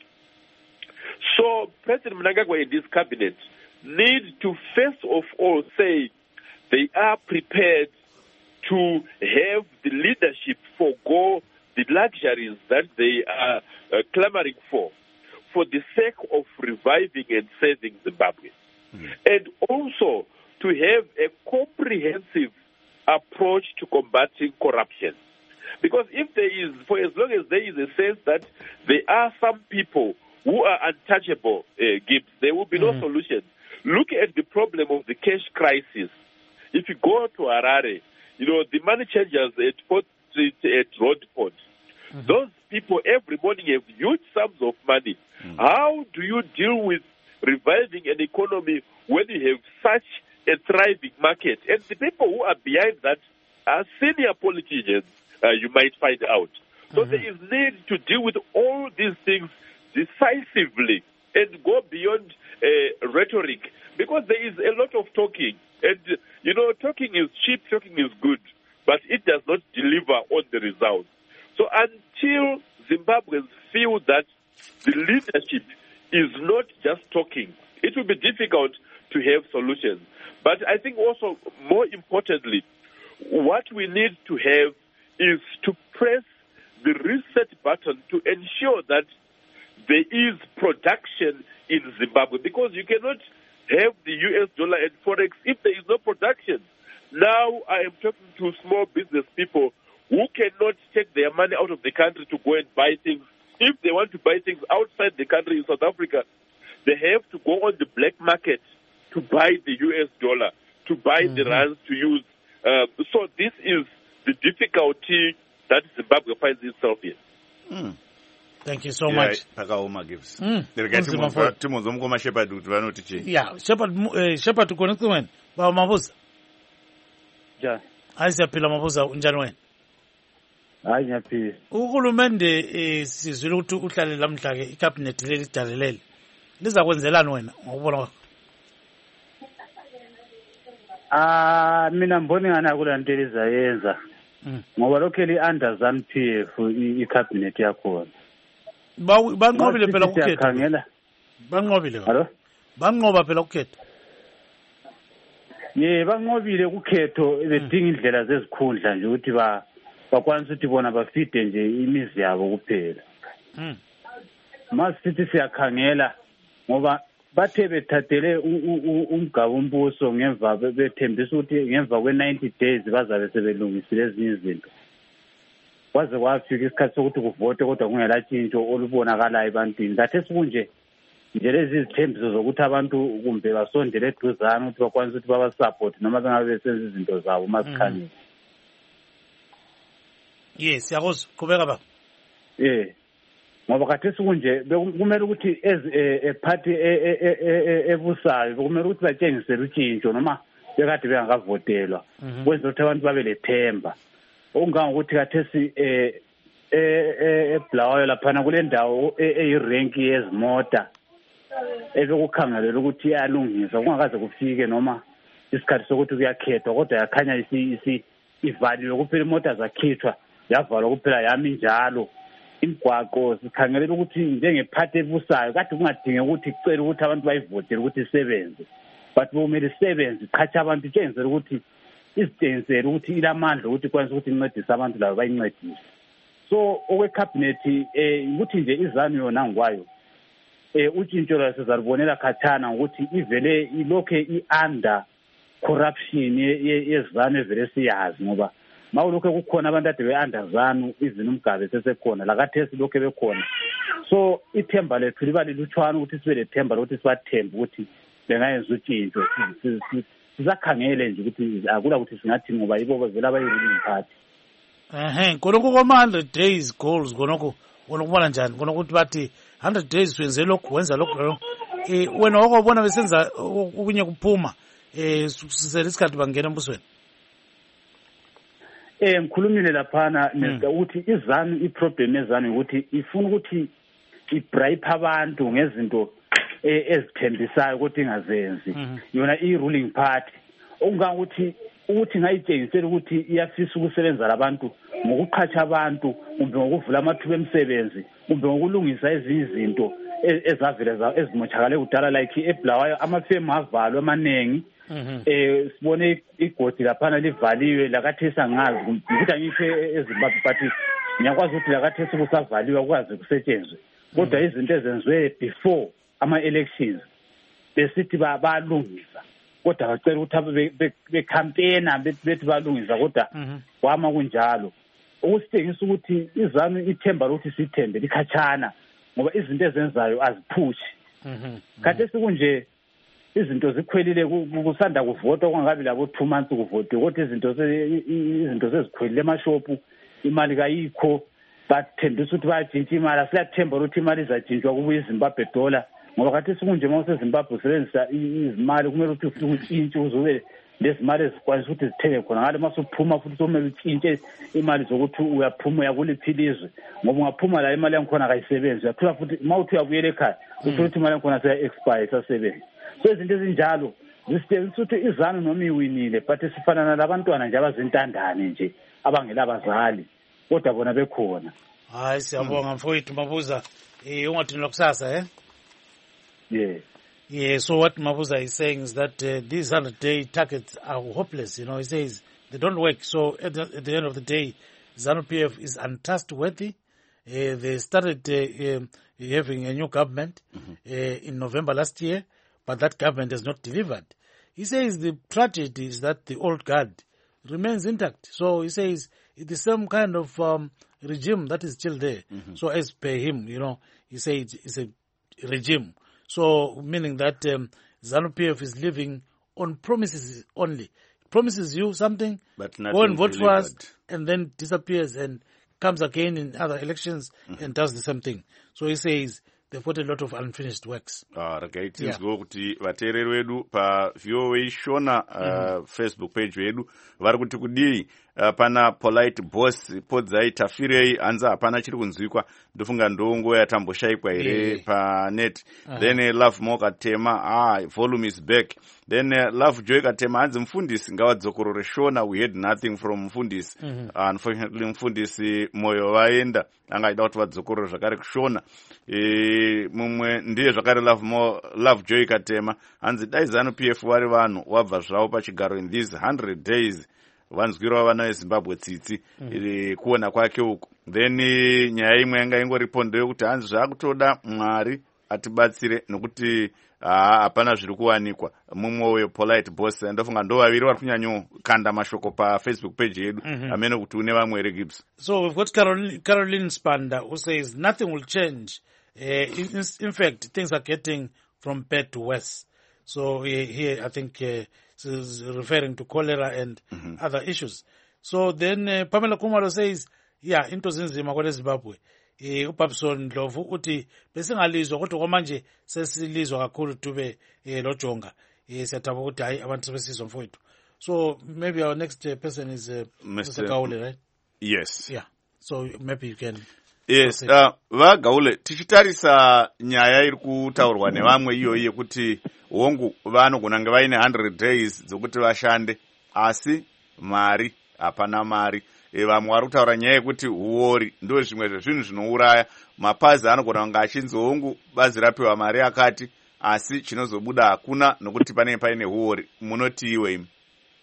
So President Mnangagwa and his cabinet need to first of all say they are prepared to have the leadership forego the luxuries that they are clamoring for the sake of reviving and saving Zimbabwe. And also to have a comprehensive approach to combating corruption. Because if there is, for as long as there is a sense that there are some people who are untouchable, Gibbs, there will be no solution. Look at the problem of the cash crisis. If you go to Harare, the money changers at 4th Street at Roadport, those people every morning have huge sums of money. How do you deal with reviving an economy when you have such a thriving market? And the people who are behind that are senior politicians, you might find out. So there is need to deal with all these things decisively and go beyond rhetoric, because there is a lot of talking. And, talking is cheap, talking is good, but it does not deliver on the results. So until Zimbabweans feel that the leadership is not just talking, it will be difficult to have solutions. But I think also, more importantly, what we need to have is to press the reset button to ensure that there is production in Zimbabwe, because you cannot have the US dollar and Forex if there is no production. Now I am talking to small business people who cannot take their money out of the country to go and buy things. If they want to buy things outside the country in South Africa, they have to go on the black market to buy the US dollar, to buy the rands to use. So this is the difficulty that Zimbabwe finds itself in. Thank you so much. Pakaoma gives. Timozomukoma Shepherd vanoti chi. Yeah, Shepherd connect when. Ba Mabuza. Ja. Ayisiyaphila Mabuza unjani wena? Hayi ngiyaphila. Uhulumende sizwile ukuthi uhlale lamhla ke icabinet leli dalelele. Liza kwenzelani wena ngokubona kwakho? Mina mbona ngana kulanto elizayenza. Ngoba lokho eli-under ZANU-PF i-cabinet yakhona. Banqobile phela ukukhetha. Banqobile. Hallo? Banqoba phela ukukhetha. Banqobile ukukhetho bedinga indlela zezikhundla nje ukuthi bakwanisa ukuthi bona bafide nje imizi yabo kuphela. Masithi siyakhangela ngoba bathe bethathele umgaba umbuso ngemva bethembisa ukuthi ngemva kwe-90 days bazabe sebelungisile ezinye izinto. Kwaze kwafika isikhathi sokuthi kuvote kodwa kungelatshintsho olubonakalayo ebantwini. Khathesi kunje nje lezi izithembiso zokuthi abantu kumbe basondele eduzane ukuthi bakwanise ukuthi babasupport noma bengabe besenza izinto zabo masikhangela. Yes, yakuzwa kubeka baba. Ngoba khathesi kunje kumele ukuthi party ebusayo kumele ukuthi batshengisele utshintsho noma bekade bengakavotelwa kwenza ukuthi abantu babe lethemba. Okungangokuthi khathesi eBulawayo laphana kule ndawo eyirenki yezimota ebekukhangelela ukuthi iyalungiswa kungakaze kufike noma isikhathi sokuthi kuyakhethwa kodwa yakhanya ivaliwe kuphela imota zakhithwa yavalwa kuphela yami njalo. Imigwaqo sikhangelela ukuthi njengephathi ebusayo kade kungadingeka ukuthi kucela ukuthi abantu bayivotele ukuthi isebenze, but kumele isebenze iqhatshe abantu itshengise ukuthi izitshengise ukuthi ilamandla ukuthi ikwanise ukuthi incedise abantu labo bayincedise. So okwecabinet ukuthi nje izanu yona ngwayo utshintsho lwasezalubonela khathana ukuthi ivele ilokhe i-under corruption yezanu evele siyazi ngoba mawulokho kukhona abantu ade be-under ZANU even umgabe sesekhona lakathesi lokho bekhona. So ithemba lethu liba lilutshwana ukuthi sibe lethemba lokuthi sibathembe ukuthi bengayenza utshintsho sizakhangele nje ukuthi akula ukuthi singathi ngoba yibo vele abayi-ruling party. Konoko kwama-100 days goals konoko kubona njani konokuthi bathi 100 days wenze lokhu wenza lokhu wena wakubona besenza okunye kuphuma susela isikhathi bangena embusweni. Ngikhulumile laphana ukuthi izanu iproblem yezanu ukuthi ifuna ukuthi ibribe abantu ngezinto ezithembisayo ukuthi ingazenzi yona i-ruling party. Okungangokuthi ngayitshengisela ukuthi iyafisa ukusebenza labantu ngokuqhatsha abantu kumbe ngokuvula amathuba emisebenzi kumbe ngokulungisa ezinye izinto ezavela ezimoshakale kudala like eBulawayo amafemu avalwe amaningi. Sibone igodi laphana livaliwe lakathesa ngazi ukuthi angisho eZimbabwe but ngiyakwazi ukuthi lakathesa kusavaliwe kwazi kusetshenzwe kodwa izinto ezenziwe before ama-elections besithi balungisa kodwa bacela ukuthi becampaigna bethi balungisa kodwa kwama kunjalo ukusitshengisa ukuthi izanu ithemba lokuthi sithembe likhatshana ngoba izinto ezenzayo aziphushi. Khathesi kunje izinto zikhwelile kusanda kuvotwa kwangabi labo 2 months kuvotiwe kodwa izinto sezikhwelile emashopu imali kayikho bathembisa ukuthi bayatshintsha imali. Asiyathemba ukuthi imali izatshintshwa kubuye iZimbabwe dollar ngoba khathesi kunje mawuseZimbabwe usebenzisa izimali kumele ukuthi ufike utshintshe uzube ndezimali ezikwanisa ukuthi zithenge khona ngale masuphuma futhi somele utshintshe imali zokuthi uyaphuma uyakuliphilizwe ngoba ungaphuma la imali yankhona akayisebenzi uyathola futhi uma uthi uyabuyela ekhaya uthola ukuthi imali yankhona seya-expire isasebenzi. So izinto ezinjalo zisitshengisa ukuthi izanu noma iwinile but sifana nalabantwana nje abazintandane nje abangelabazali kodwa bona bekhona. Hayi siyabonga mfowethu Mabuza. Ungathini kusasa Yeah, so what Mabuza is saying is that these 100-day targets are hopeless. He says they don't work. So at the end of the day, ZANU-PF is untrustworthy. They started having a new government in November last year, but that government has not delivered. He says the tragedy is that the old guard remains intact. So he says it is some kind of regime that is still there. So as per him, he says it's a regime. So meaning that ZANU-PF is living on promises only. Promises you something, but go and vote for us, and then disappears and comes again in other elections and does the same thing. So he says they've got a lot of unfinished works. Tinzwa kuti vateereri vedu paVOA Shona Facebook page vedu vari kuti kudii pana polite boss podzai tafirei hanzi hapana chiri kunzwikwa ndofunga ndongo yatamboshaikwa here panet. Then Love Mo katema volume is back. Then Love Joy katema hanzi mfundisi ngavadzokorore Shona, we had nothing from mfundisi. Unfortunately mfundisi moyo vaenda angaida kuti vadzokorore zvakare kuShona. Mumwe ndiye zvakare Love Joy katema hanzi dai ZANU-PF vari vanhu wabva zvavo pachigaro in these 100 days vanzwirawo vana veZimbabwe tsitsi kuona kwake uko. Then nyaya imwe yanga ingoripo ndeyekuti hanzi zvakutoda Mwari atibatsire nokuti hapana zviri kuwanikwa. Mumwe uyo polite boss ndofunga ndo vaviri vari kunyanyokanda mashoko paFacebook page yedu amene kuti une vamwe here Gibbs. So we've got Caroline Spanda who says nothing will change. In fact, things are getting from bad to worse. So here I think is referring to cholera and other issues. So then Pamela Kumaro says, into zinzima kwele Zimbabwe. Upapson Ndlovu uti besingalizwa kodwa kwamanje sesilizwa kakhulu tube lojonga. Siyathaba ukuthi hayi abantu besizwa mfowethu. So maybe our next person is Mr. Gaule, right? Yes. Yeah. So maybe you can. Yes, vaGaule tichitarisa nyaya iri kutaurwa nevamwe iyoyi kuti hongu vanogona kunge vaine 100 days dzokuti vashande asi mari hapana mari. Vamwe vari kutaura nyaya yekuti huori ndo zvimwe zvezvinhu zvinouraya. Mapazi anogona kunge achinzi hongu bazi rapiwa mari akati asi chinozobuda hakuna nokuti panenge paine huori. Munoti iwe imi?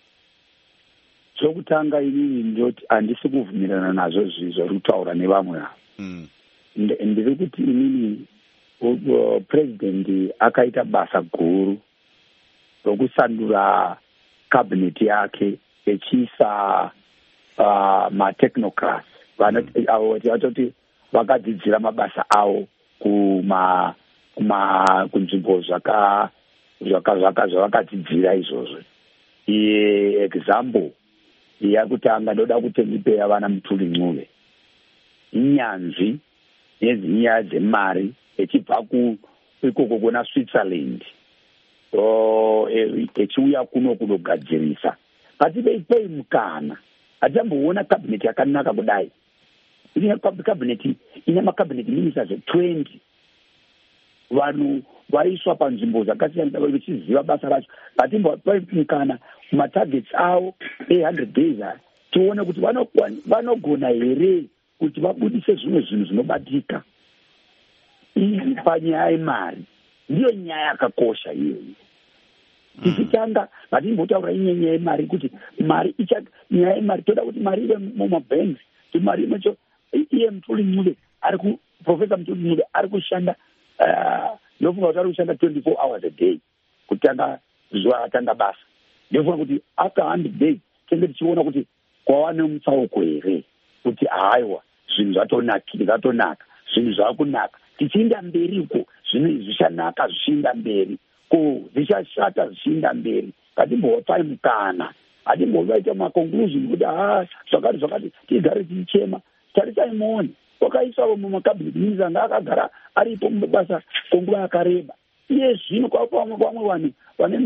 Chokutanga inini ndoti handisi kubvumirana nazvo zviri kutaura nevamwe ava. Ndiri kuti inini president akaita basa guru rokusandura cabinet yake echiisa matechnocrats vatoti vakadzidzira mabasa avo kunzvimbo zvavakadzidzira izvozvo. Example yakutanga ndoda kuti ndipe vana Mutuli Ncube inyanzvi nezinyaya dzemari echibva ikoko kuna Switzerland echiuya kuno kunogadzirisa. Patipei mukana hatamboona kabineti yakanaka kudai. Kabineti ina makabinet ministers 20 vanhu vaiswa panzvimbo dzakasiyana vachiziva basa racho. Patipai mukana kumatargets avo 100 days tione kuti vanogona here kuti vabudise zvimwe zvinhu zvinobatika. Iyi panyaya yemari ndiyo nyaya yakakosha iyoyi. Tichitanga ngatimbotaura nyaya yemari kuti nyaya yemari toda kuti mari ive mumabhengi kuti mari imecho iye Mutuli Ncube Professor Mutuli Ncube ari kushanda ndofunga kuti ari kushanda 24 hours a day kutanga zuva atanga basa. Ndofunga kuti after 100 days tenge tichiona kuti kwava nemutsauko here kuti haiwa zvinhu zvatonaka zvinhu zvakunaka tichienda mberiko zvinhu zvichanaka zvichienda mberi ko zvichashata zvichienda mberi. Ngatimbopai mukana hatimbovaita maconclusion kuti zvakati tigare tichichema. Tarisai muone wakaiswawo mumakabinet ministers akagara aripo mubasa kwenguva yakareba. Iye zvino kwava vamwe vanhu vane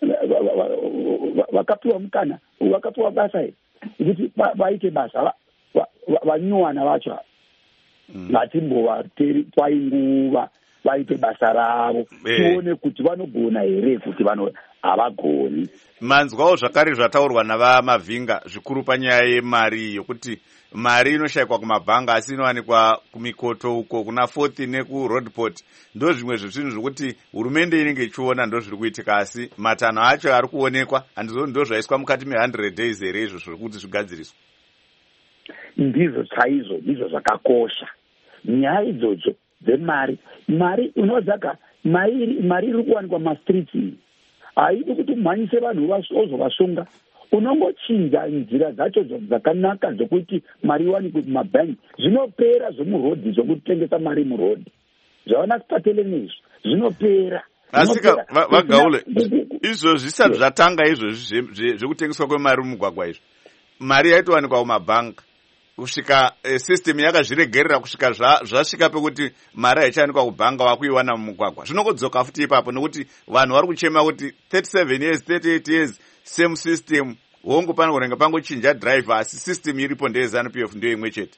vakapiwa mukana vakapiwa basa kuti vaite basa vanyuwana vacho ngatimbovateri nguva vaite basa ravo tione kuti vanogona here kuti havagoni. manzwawo zvakare zvataurwa navamavhinga zvikuru panyaya yemari yokuti mari inoshayikwa kumabhanga asi inowanikwa kumikoto uko kuna Fourth nekuroadport. ndo zvimwe zvezvinhu zvokuti hurumende inenge ichiona ndo zviri kuitika asi matanho acho ari kuonekwa handizoni ndo zvaiswa mukati me100 days here izvo zvokuti zvigadziriswa. ndizvo chaizvo ndizvo zvakakosha nyaya idzodzo dzemari. mari unodzaka mari iri kuwanikwa mastreets haidi kuti umhanyise vanhu ozovasonga. unongochinja nzira dzacho dzakanaka dzokuti mari iwanikwe kumabhangi. zvinopera zvomurodhi zvokutengesa mari murodhi zvaona kupatelenezvo zvinopera. asika vagaule izvo zvisati zvatanga izvozvi zvekutengeswa kwemari mumugwagwa izvo mari yaitowanikwa kumabhanga kusvika system yakazviregerera kusvika zvasvika pekuti mari haichawanikwa kubhanga wakuiwana mumugwagwa. zvinongodzoka futi ipapo nekuti vanhu vari kuchema kuti 37 years 38 years same system hongu pano kurenga pangochinja driver asi system iripo ndeyeZANU-PF ndiyo imwe chete.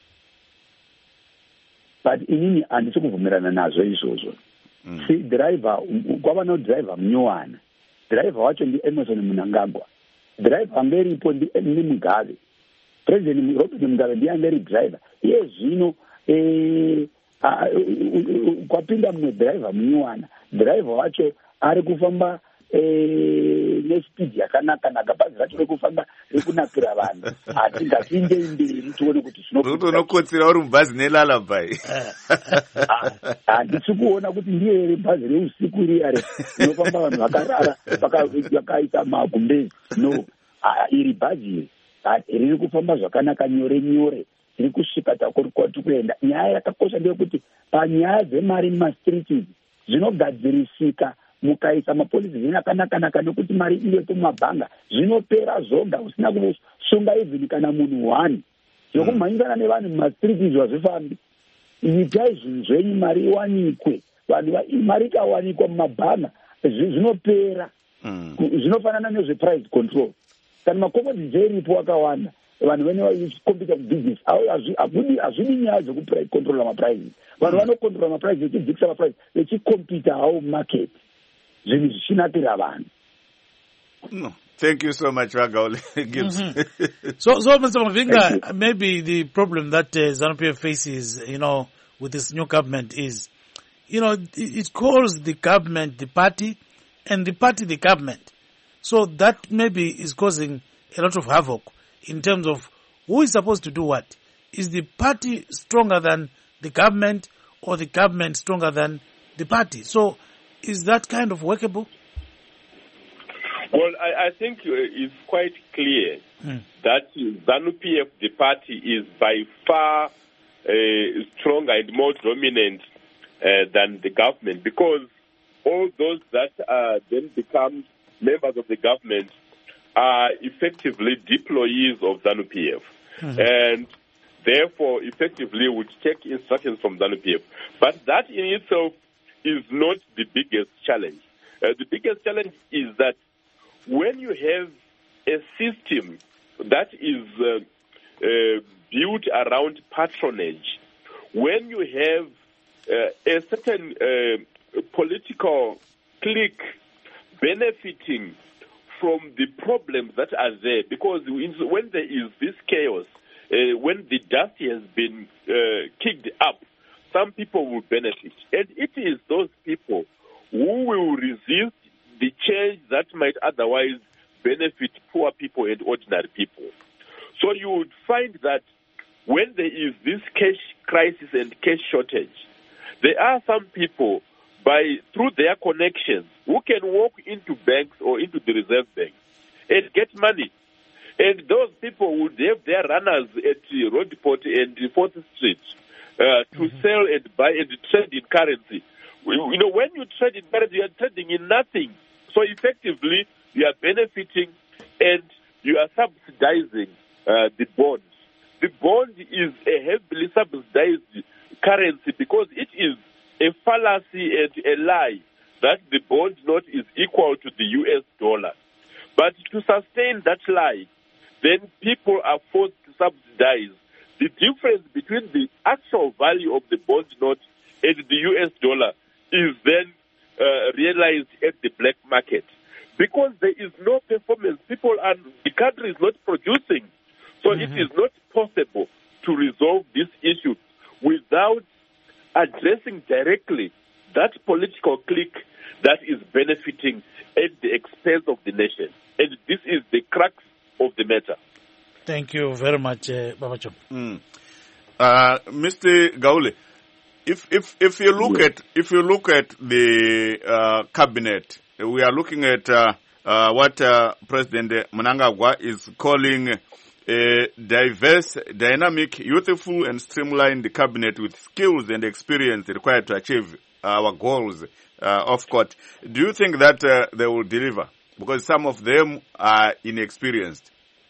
but inini handisi kubvumirana nazvo izvozvo. si driver kwava nodriver munyuwana driver wacho ndiEmmerson Mnangagwa driver anga iripo ndiMugabe President Robert Mugabe ndiye anga iri driver iye zvino kwapinda mumwe driver munyuwana driver wacho ari kufamba nespeed yakanaka bhazi racho rekufamba rekunakira vanhu hatingapinde imberi tione kuti unokotsera uri mubhazi nelalabai. handisi kuona kuti ndiye here bhazi reusiku riyare inofamba vanhu vakarara vakaisa magumbezi no iri bhazi iri riri kufamba zvakanaka nyore nyore riri kusvika kwati kuenda. nyaya yakakosha ndeyekuti panyaya dzemari mumastriti zvinogadzirisika mukaisa mapolisi akanaka nekuti mari iyepo mumabhanga zvinopera zvoga usina kusunga even kana munhu wani zvokumhanyisana nevanhu mumastriti izvo hazvifambi. itai zvinhu zvenyu mari iwanikwe vanhu mari ikawanikwa mumabhanga zvinopera. zvinofanana nezveprice control kana makomoditi eripo akawanda vanhu vanokompita mubusiness hazvidi nyaya dzekuprice control maprices. vanhu vanokontrola maprice vechidzikisa maprice vechikompita hawo mumarket zvinhu zvichinakira vanhu. Thank you so much, Vagaule. Gibbs. So, Mr. Mavinga, maybe the problem that ZANU-PF faces, with this new government is, it calls the government the party and the party the government. So that maybe is causing a lot of havoc in terms of who is supposed to do what. Is the party stronger than the government or the government stronger than the party? So is that kind of workable? Well, I think it's quite clear that ZANU-PF, the party, is by far stronger and more dominant than the government, because all those that then become members of the government are effectively deployees of ZANU-PF, and therefore effectively would take instructions from ZANU-PF. But that in itself is not the biggest challenge. The biggest challenge is that when you have a system that is built around patronage, when you have a certain political clique benefiting from the problems that are there, because when there is this chaos, when the dust has been kicked up, some people will benefit. And it is those people who will resist the change that might otherwise benefit poor people and ordinary people. So you would find that when there is this cash crisis and cash shortage, there are some people, through their connections, who can walk into banks or into the Reserve Bank and get money. And those people would have their runners at Roadport and 4th Street to sell and buy and trade in currency. When you trade in currency, you are trading in nothing. So effectively, you are benefiting and you are subsidizing the bond. The bond is a heavily subsidized currency because it is a fallacy and a lie that the bond note is equal to the US dollar. But to sustain that lie, then people are forced to subsidize the difference between the actual value of the bond note and the US dollar is then realized at the black market. Because there is no performance, the country is not producing. So it is not possible to resolve this issue without addressing directly that political clique that is benefiting at the expense of the nation. And this is the crux of the matter. Thank you very much, Babachom. Mr. Gaule, if you look at the cabinet, we are looking at what President Mnangagwa is calling a diverse, dynamic, youthful, and streamlined cabinet with skills and experience required to achieve our goals of court. Do you think that they will deliver? Because some of them are inexperienced.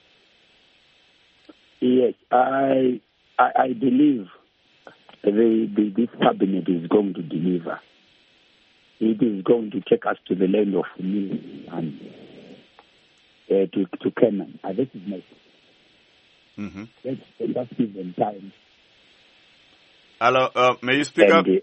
Yes, I believe this cabinet is going to deliver. It is going to take us to the land of milk and to Canaan. This is my. Let's give them time. Hello, may you speak up?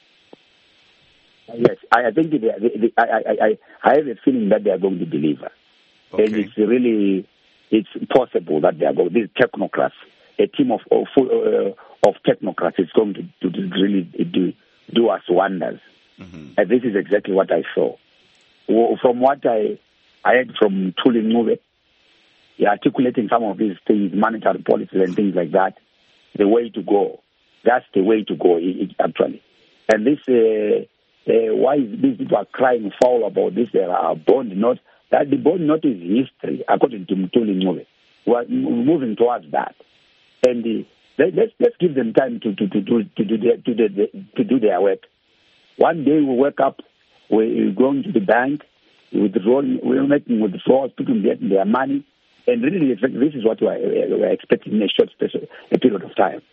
Yes, I think I have a feeling that they are going to deliver. Okay. And it's possible that they are going. These technocrats, a team of technocrats, is going to really do us wonders. And this is exactly what I saw. From what I heard from Thuli Ncube, articulating some of these things, monetary policies and things like that, the way to go. That's the way to go, actually. And this, why these people are crying foul about this bond note, that the bond note is history, according to Thuli Ncube. We're moving towards that. And let's give them time to do their work. One day we wake up, we're going to the bank, we're making withdrawals, people getting their money, and really this is what we're expecting in a short period of time.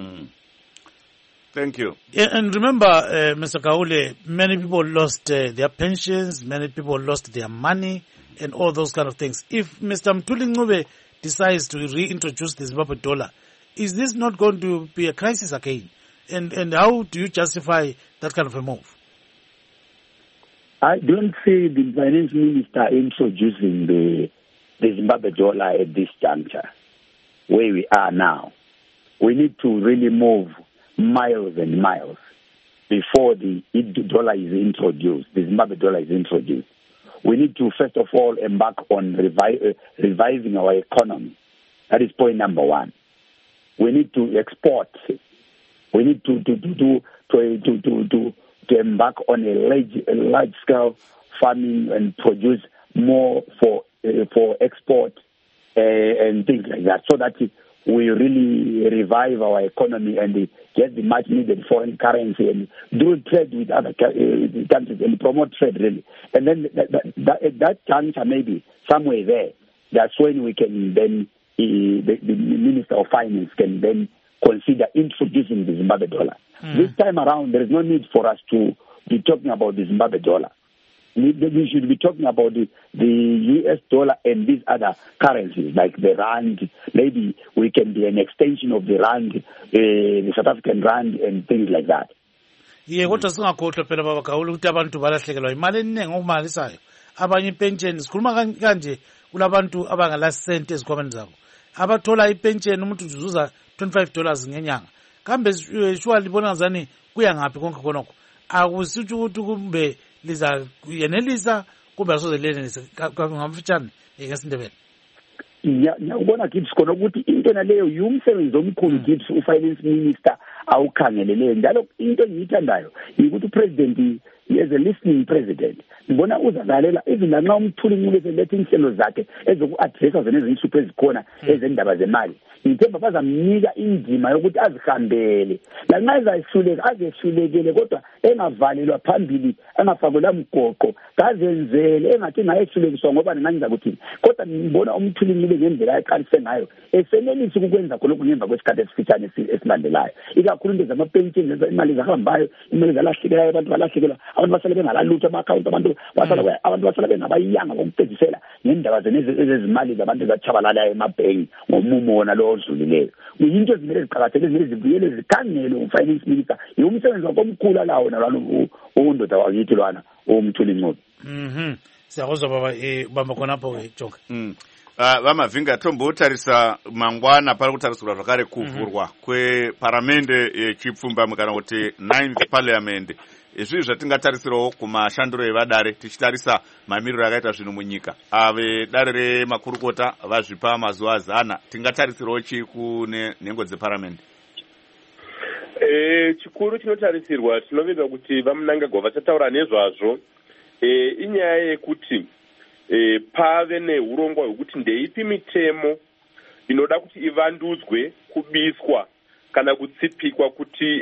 Thank you. Yeah, and remember, Mr. Gaule, many people lost their pensions, many people lost their money, and all those kind of things. If Mr. Thuli Ncube decides to reintroduce the Zimbabwe dollar, is this not going to be a crisis again? And how do you justify that kind of a move? I don't see the finance minister introducing the Zimbabwe dollar at this juncture, where we are now. We need to really move miles and miles before the dollar is introduced, the Zimbabwe dollar is introduced. We need to, first of all, embark on reviving our economy. That is point number one. We need to export. We need to embark on a large scale farming and produce more for export and things like that, so that we really revive our economy and get the much needed foreign currency and do trade with other countries and promote trade really. And then that juncture maybe somewhere there, that's when we can then the Minister of Finance can then consider introducing the Zimbabwe dollar. This time around, there is no need for us to be talking about the Zimbabwe dollar. We should be talking about the US dollar and these other currencies like the rand. Maybe we can be an extension of the rand, the South African rand and things like that. Yeah, kodwa singakhohlwa phela baba Gaule ukuthi abantu balahlekelwa imali eningi okumalisayo. Abanye pension sikhuluma kanje kulabantu abangala sent ezikhwameni zabo. Abathola ipension umuntu uzuza $25 ngenyanga. Kambe sure libona ngazani kuya ngaphi konke khonokho. Akusithi ukuthi kumbe liza yenelisa kumbe asozelelene ngamfitshane ngesindebele. Ngiyabona kithi khona ukuthi into naleyo umsebenzi omkhulu kithi ufinance minister awukhangeleleyo njalo into engiyithandayo ukuthi upresident is a listening president. Ngibona uzalalela even nxa umthuli Ncube selethe inhlelo zakhe ezoku-addressa zenezinhlupho ezikhona ezendaba zemali. Ngithemba bazamnika indima yokuthi azihambele lanxa ezahluleka azehlulekele kodwa engavalelwa phambili engafakelwa mgoqo kazenzele engathi ngayehlulekiswa ngoba nginganza ukuthi kodwa ngibona umthuli Ncube ngendlela aqalise ngayo esenelisa ukwenza khonokho ngemva kwesikhathi esifitshane esilandelayo ikakhulu into zamapension imali zahambayo imali zalahlekelayo abantu balahlekelwa abantu basale bengalalutho ama-account abantu basala bengabayanga kokupezisela ngendaba ezezimali zabantu ezatshabalala emabhenki ngomumo wona lo odlulileyo. Yinto ezimele ziqakatheke ezimele zibuyele zikhangelwe ngu-finance minister. Umsebenzi wakho omkhulu lawo nalwana undoda wakithi lwana umthuli Ncube. Siyakuzwa baba bamba khonapho-ke Jonga. Vamavhinga tombotarisa mangwana pari kutarisirwa zvakare kuvhurwa kweparamende yechipfumbamwe kana kuti 9th parliament. Izvi zvatingatarisirawo kumashandiro evadare tichitarisa mamiriro akaita zvinhu munyika. Ave dare remakurukota vazvipa mazuva 100. Tingatarisirawo chii kune nhengo dzeparamende? Chikuru chinotarisirwa tinoviga kuti vaMnangagwa vachataura nezvazvo inyaya yekuti pave neurongwa hwekuti ndeipi mitemo inoda kuti ivandudzwe, kubiswa kana kutsipikwa kuti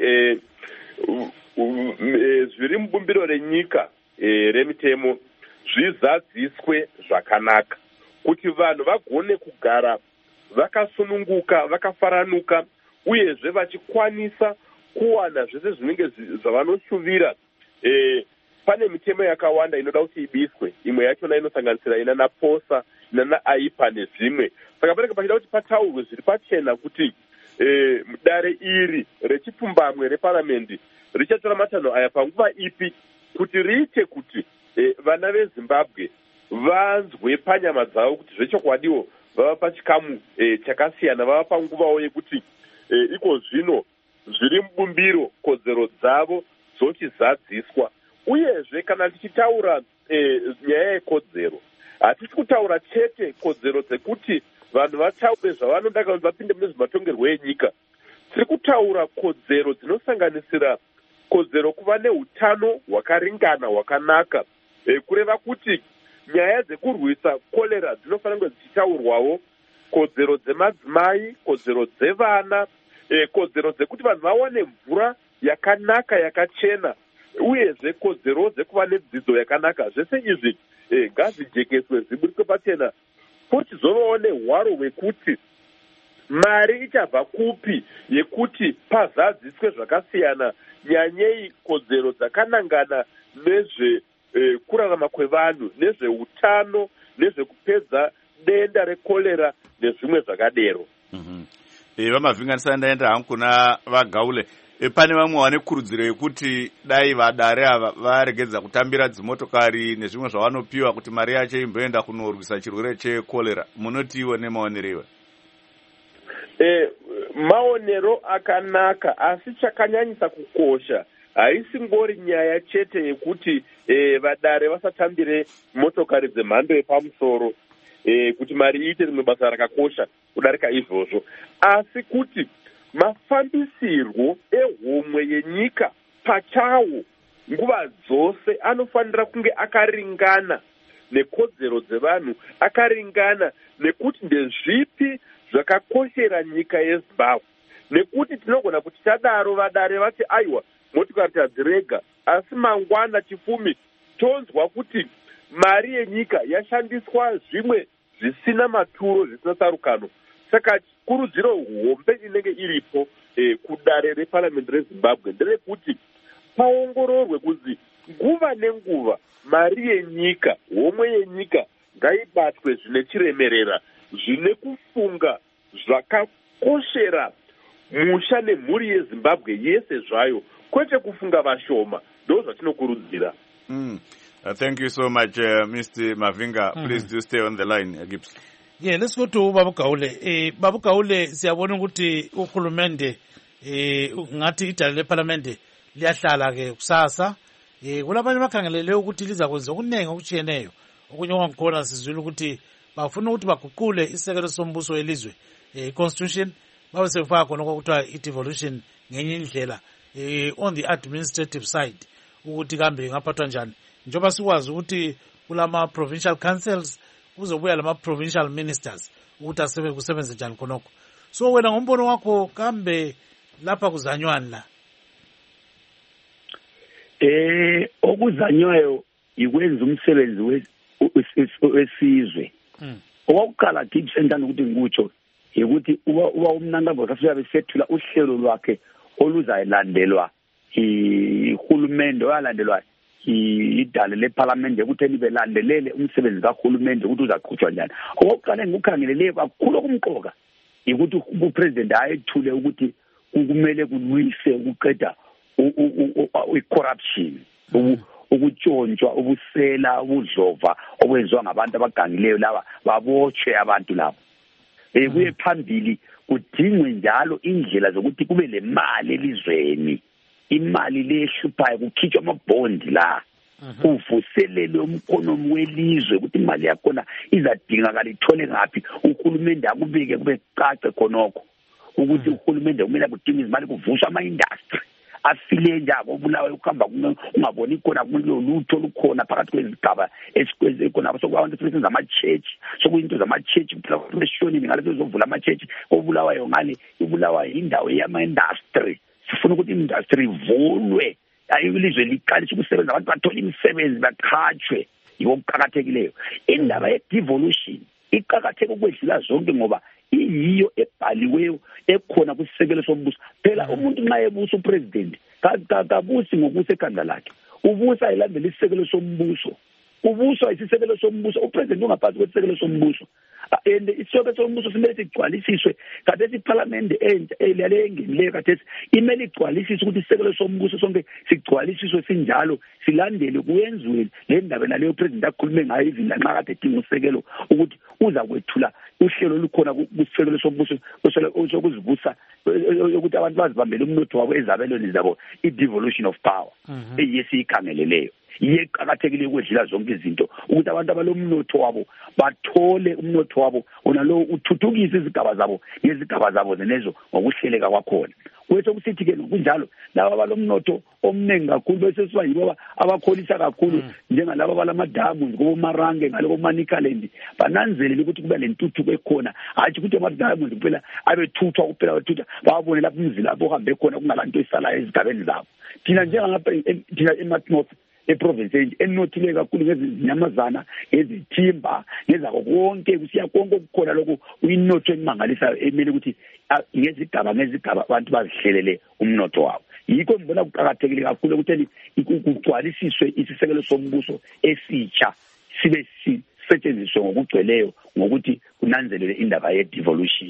zviri mubumbiro renyika remitemo zvizadziswe zvakanaka, kuti vanhu vagone kugara vakasununguka, vakafaranuka, uyezve vachikwanisa kuwana zvese zvinenge zvavanoshuvira. Pane mitemo yakawanda inoda kuti ibiswe, imwe yachona inosanganisira inana posa, inana aipa nezvimwe. Saka panenge pachida kuti pataurwe zviri pachena kuti dare iri rechipfumbamwe reparamendi richatora matanho aya panguva ipi kuti riite kuti vana veZimbabwe vanzwe panyama dzavo kuti zvechokwadiwo vava pachikamu chakasiyana, vava panguvawo yekuti iko zvino zviri mubumbiro kodzero dzavo dzochizadziswa. Uyezve kana tichitaura nyaya yekodzero, hatisi kutaura chete kodzero dzekuti vanhu vataure zvavanoda kuti vapinde mune zvematongerwo enyika. Tiri kutaura kodzero dzinosanganisira kodzero kuva neutano hwakaringana hwakanaka, kureva kuti nyaya dzekurwisa korera dzinofanira kunge dzichitaurwawo, kodzero dzemadzimai, kodzero dzevana, kodzero dzekuti vanhu vawane mvura yakanaka yakachena, uyezve kodzero dzekuva nedzidzo yakanaka. Zvese izvi ngazvijekeswe zviburiswe pachena, pochizovawo nehwaro hwekuti mari ichabva kupi yekuti pazadziswe zvakasiyana, nyanyei kodzero dzakanangana nezvekurarama kwevanhu, nezveutano, nezvekupedza denda rekorera nezvimwe zvakadero. Vamavhinganisira ndaenda hangu kuna Vagaule. Pane vamwe vane kurudziro yekuti dai vadare ava varegedza kutambira dzimotokari nezvimwe zvavanopiwa kuti mari yacho imboenda kunorwisa chirwere chekorera. Munotiwo nemaonerewe? Maonero akanaka, asi chakanyanyisa kukosha haisi ngori nyaya chete yekuti vadare vasatambire motokari dzemhando yepamusoro, kuti mari iite rimwe basa rakakosha kudarika izvozvo, asi kuti mafambisirwo ehomwe yenyika pachawo nguva dzose anofanira kunge akaringana nekodzero dzevanhu, akaringana nekuti ndezvipi zvakakoshera nyika yeZimbabwe, nekuti tinogona kuti tadaro vadare vati aiwa motikari tadzirega, asi mangwana chifumi tonzwa kuti mari yenyika yashandiswa zvimwe zvisina maturo, zvisina tsarukano. Saka kurudziro hombe inenge iripo kudare reparamendi reZimbabwe nderekuti paongororwe kuzi nguva nenguva mari yenyika, homwe yenyika ngaibatwe zvine chiremerera, zvine kufunga zvakakoshera musha nemhuri yeZimbabwe yese zvayo, kwete kufunga vashoma. Ndo zvatinokurudzira. Thank you so much, Mr. Mavinga. Please do stay on the line, Gibbs. Yeah, let's go to Babu Gaule. Babu Gaule, siyabona ukuthi uhulumende ngathi idala leparlamente liyahlala ke kusasa. Kulabanye bakhangelele ukuthi liza kwenza okuningi okutshiyeneyo. Okunye ongakhona sizwile ukuthi bafuna ukuthi baguqule isekelo sombuso welizwe, constitution, babe sebefaka khona okuthiwa i-devolution ngenye indlela on the administrative side, ukuthi kambe ngaphathwa njani. Njengoba sikwazi ukuthi kulama provincial councils kuzobuya lama provincial ministers ukuthi kusebenze njani khonokho. So wena ngombono wakho kambe lapha kuzanywani la? Okuzanywayo ikwenza umsebenzi wesizwe. Owakuqala Gibbs endanda ukuthi ngikutsho ukuthi uba uMnangagwa kasifika besethula uhlelo lwakhe oluzayilandelwa ihulumende, oyalandelwa idale leparlamente ukuthi libelandelele umsebenzi kahulumende ukuthi uzaqhutshwa njani. Okokuqala engikukhangeleleyo kakhulu okumqoka ukuthi upresident ayethule ukuthi kumele kulwise ukuqeda i-corruption, ukutshontshwa, ubusela, ubudlova obwenziwa ngabantu abagangileyo laba babotshwe abantu labo. Kuye phambili kudingwe njalo indlela zokuthi kube le mali elizweni, imali lehluphayo, kukhitshwa amabhondi la, kuvuselelwe umkhonomi welizwe ukuthi imali yakhona izadingakala ithole ngaphi. Uhulumende akubike kube cace khonokho ukuthi uhulumende kumele kudinga izimali kuvuswa ama-industry afile njalo obulawa ukuhamba ungaboni khona kulolutho lukhona phakathi kwezigaba esikhona sokwabantu sebenza ama-church, sokuyinto zama-church beshonini ngale bezovula ama-church obulawayo ngale ibulawa indawo yama-industry. Sifuna ukuthi i-industry ivulwe, ilizwe liqalise ukusebenza, abantu bathole imisebenzi baqhatshwe. Yokuqhakathekileyo indaba ye-devolution iqhakatheke ukwedlula zonke ngoba iyiyo ebhaliweyo ekhona kwisisekelo sombuso. Phela umuntu nxa ebusa upresident kabusi ngokusa ekhanda lakhe, ubusa elandela isisekelo sombuso, ubuswa isisekelo sombuso. Upresident ungaphansi kwesisekelo sombuso, and isisekelo sombuso simele sigcwalisiswe. Khathesi iparlamente elale engenileyo khathesi imele igcwalisiswe ukuthi isisekelo sombuso sonke sigcwalisiswe sinjalo, silandele kuyenziwe le ndaba naleyo president akhulume ngayo even lanxa kade edinga usekelo ukuthi uza kwethula uhlelo lukhona kusisekelo sombuso sokuzibusa ukuthi abantu bazibambele umnotho wabo ezabelweni zabo, i-devolution of power eyesiyikhangeleleyo. Iyeqhakathekile ukwedlula zonke izinto ukuthi abantu abalomnotho wabo bathole umnotho wabo onalo uthuthukise izigaba zabo ngezigaba zabo zenezo ngokuhleleka kwakhona. Kwethu kusithi ke kunjalo laba abalomnotho omningi kakhulu bese siba yibo abakholisa kakhulu njengalabo abalamadamu ngomarange ngaloko Manicaland bananzelele ukuthi kube lentuthuko ekhona, hayi ukuthi amadamu kuphela abethuthwa kuphela bathutha babone lapho umzila lapho hambe khona kungalanto isalayo ezigabeni zabo. Thina njengangapha thina eMartnorth eprovince enothile kakhulu ngezinyamazana, ngezithimba, ngezako konke kusiya konke ukukhona lokho uyinotho emangalisayo emele ukuthi ngezigaba abantu bazihlelele umnotho wabo. Yikho ngibona kuqhakathekile kakhulu ukuthi kugcwalisiswe isisekelo sombuso esitsha sibe sisetshenziswe ngokugcweleyo ngokuthi kunanzelele indaba ye-devolution.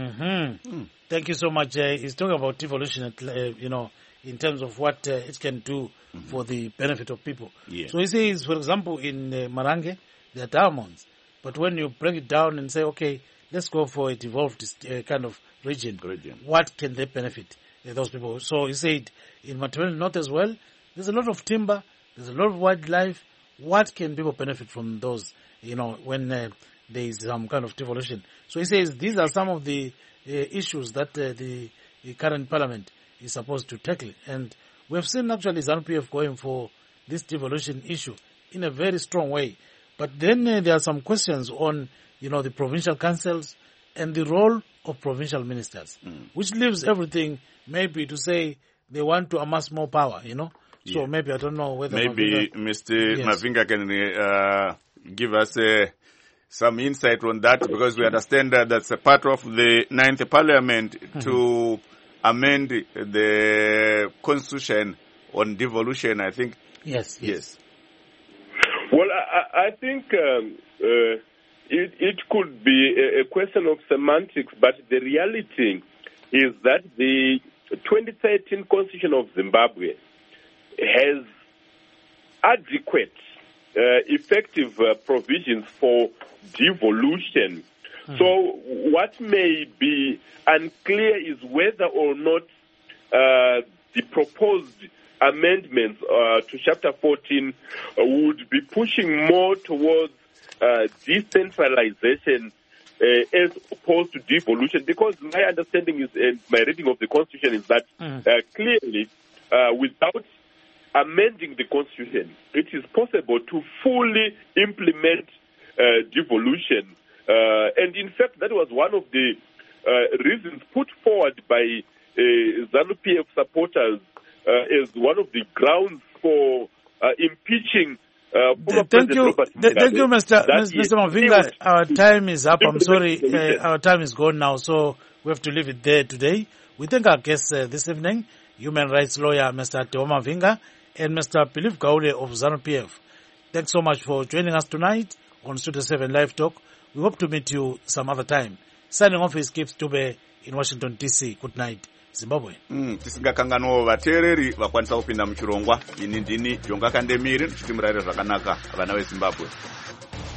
Thank you so much. He's talking about devolution, in terms of what it can do for the benefit of people. Yeah. So he says, for example, in Marange, there are diamonds. But when you break it down and say, okay, let's go for a devolved kind of region, what can they benefit those people? So he said, in Matabele North as well, there's a lot of timber, there's a lot of wildlife. What can people benefit from those, when there is some kind of devolution? So he says, these are some of the issues that the current parliament is supposed to tackle. And we've seen actually ZANU-PF going for this devolution issue in a very strong way. But then there are some questions on, the provincial councils and the role of provincial ministers, which leaves everything maybe to say they want to amass more power, So maybe, I don't know whether... Maybe Mr. Mavinga can give us some insight on that, because we understand that that's a part of the 9th Parliament to amend the constitution on devolution, I think. Yes. Well, I think it could be a question of semantics, but the reality is that the 2013 Constitution of Zimbabwe has adequate, effective provisions for devolution. So what may be unclear is whether or not the proposed amendments to Chapter 14 would be pushing more towards decentralization as opposed to devolution, because my understanding is, and my reading of the Constitution is that clearly without amending the Constitution, it is possible to fully implement devolution. And in fact, that was one of the reasons put forward by ZANU-PF supporters as one of the grounds for impeaching Thank you, Mr. Mavinga. Our time is up. I'm sorry, our time is gone now, so we have to leave it there today. We thank our guests this evening, human rights lawyer Mr. Teo Mavinga. and Mr. Philip Gaule of ZANU-PF. Thanks so much for joining us tonight on Studio 7 Live Talk. We hope to meet you some other time. Signing off is Gibbs Dube in Washington, D.C. Good night, Zimbabwe. Tisingakanganwa vateereri vakwanisa kupinda muchirongwa. Ini ndini Jonga Kandemiri, ndichiti murayire zvakanaka vana veZimbabwe.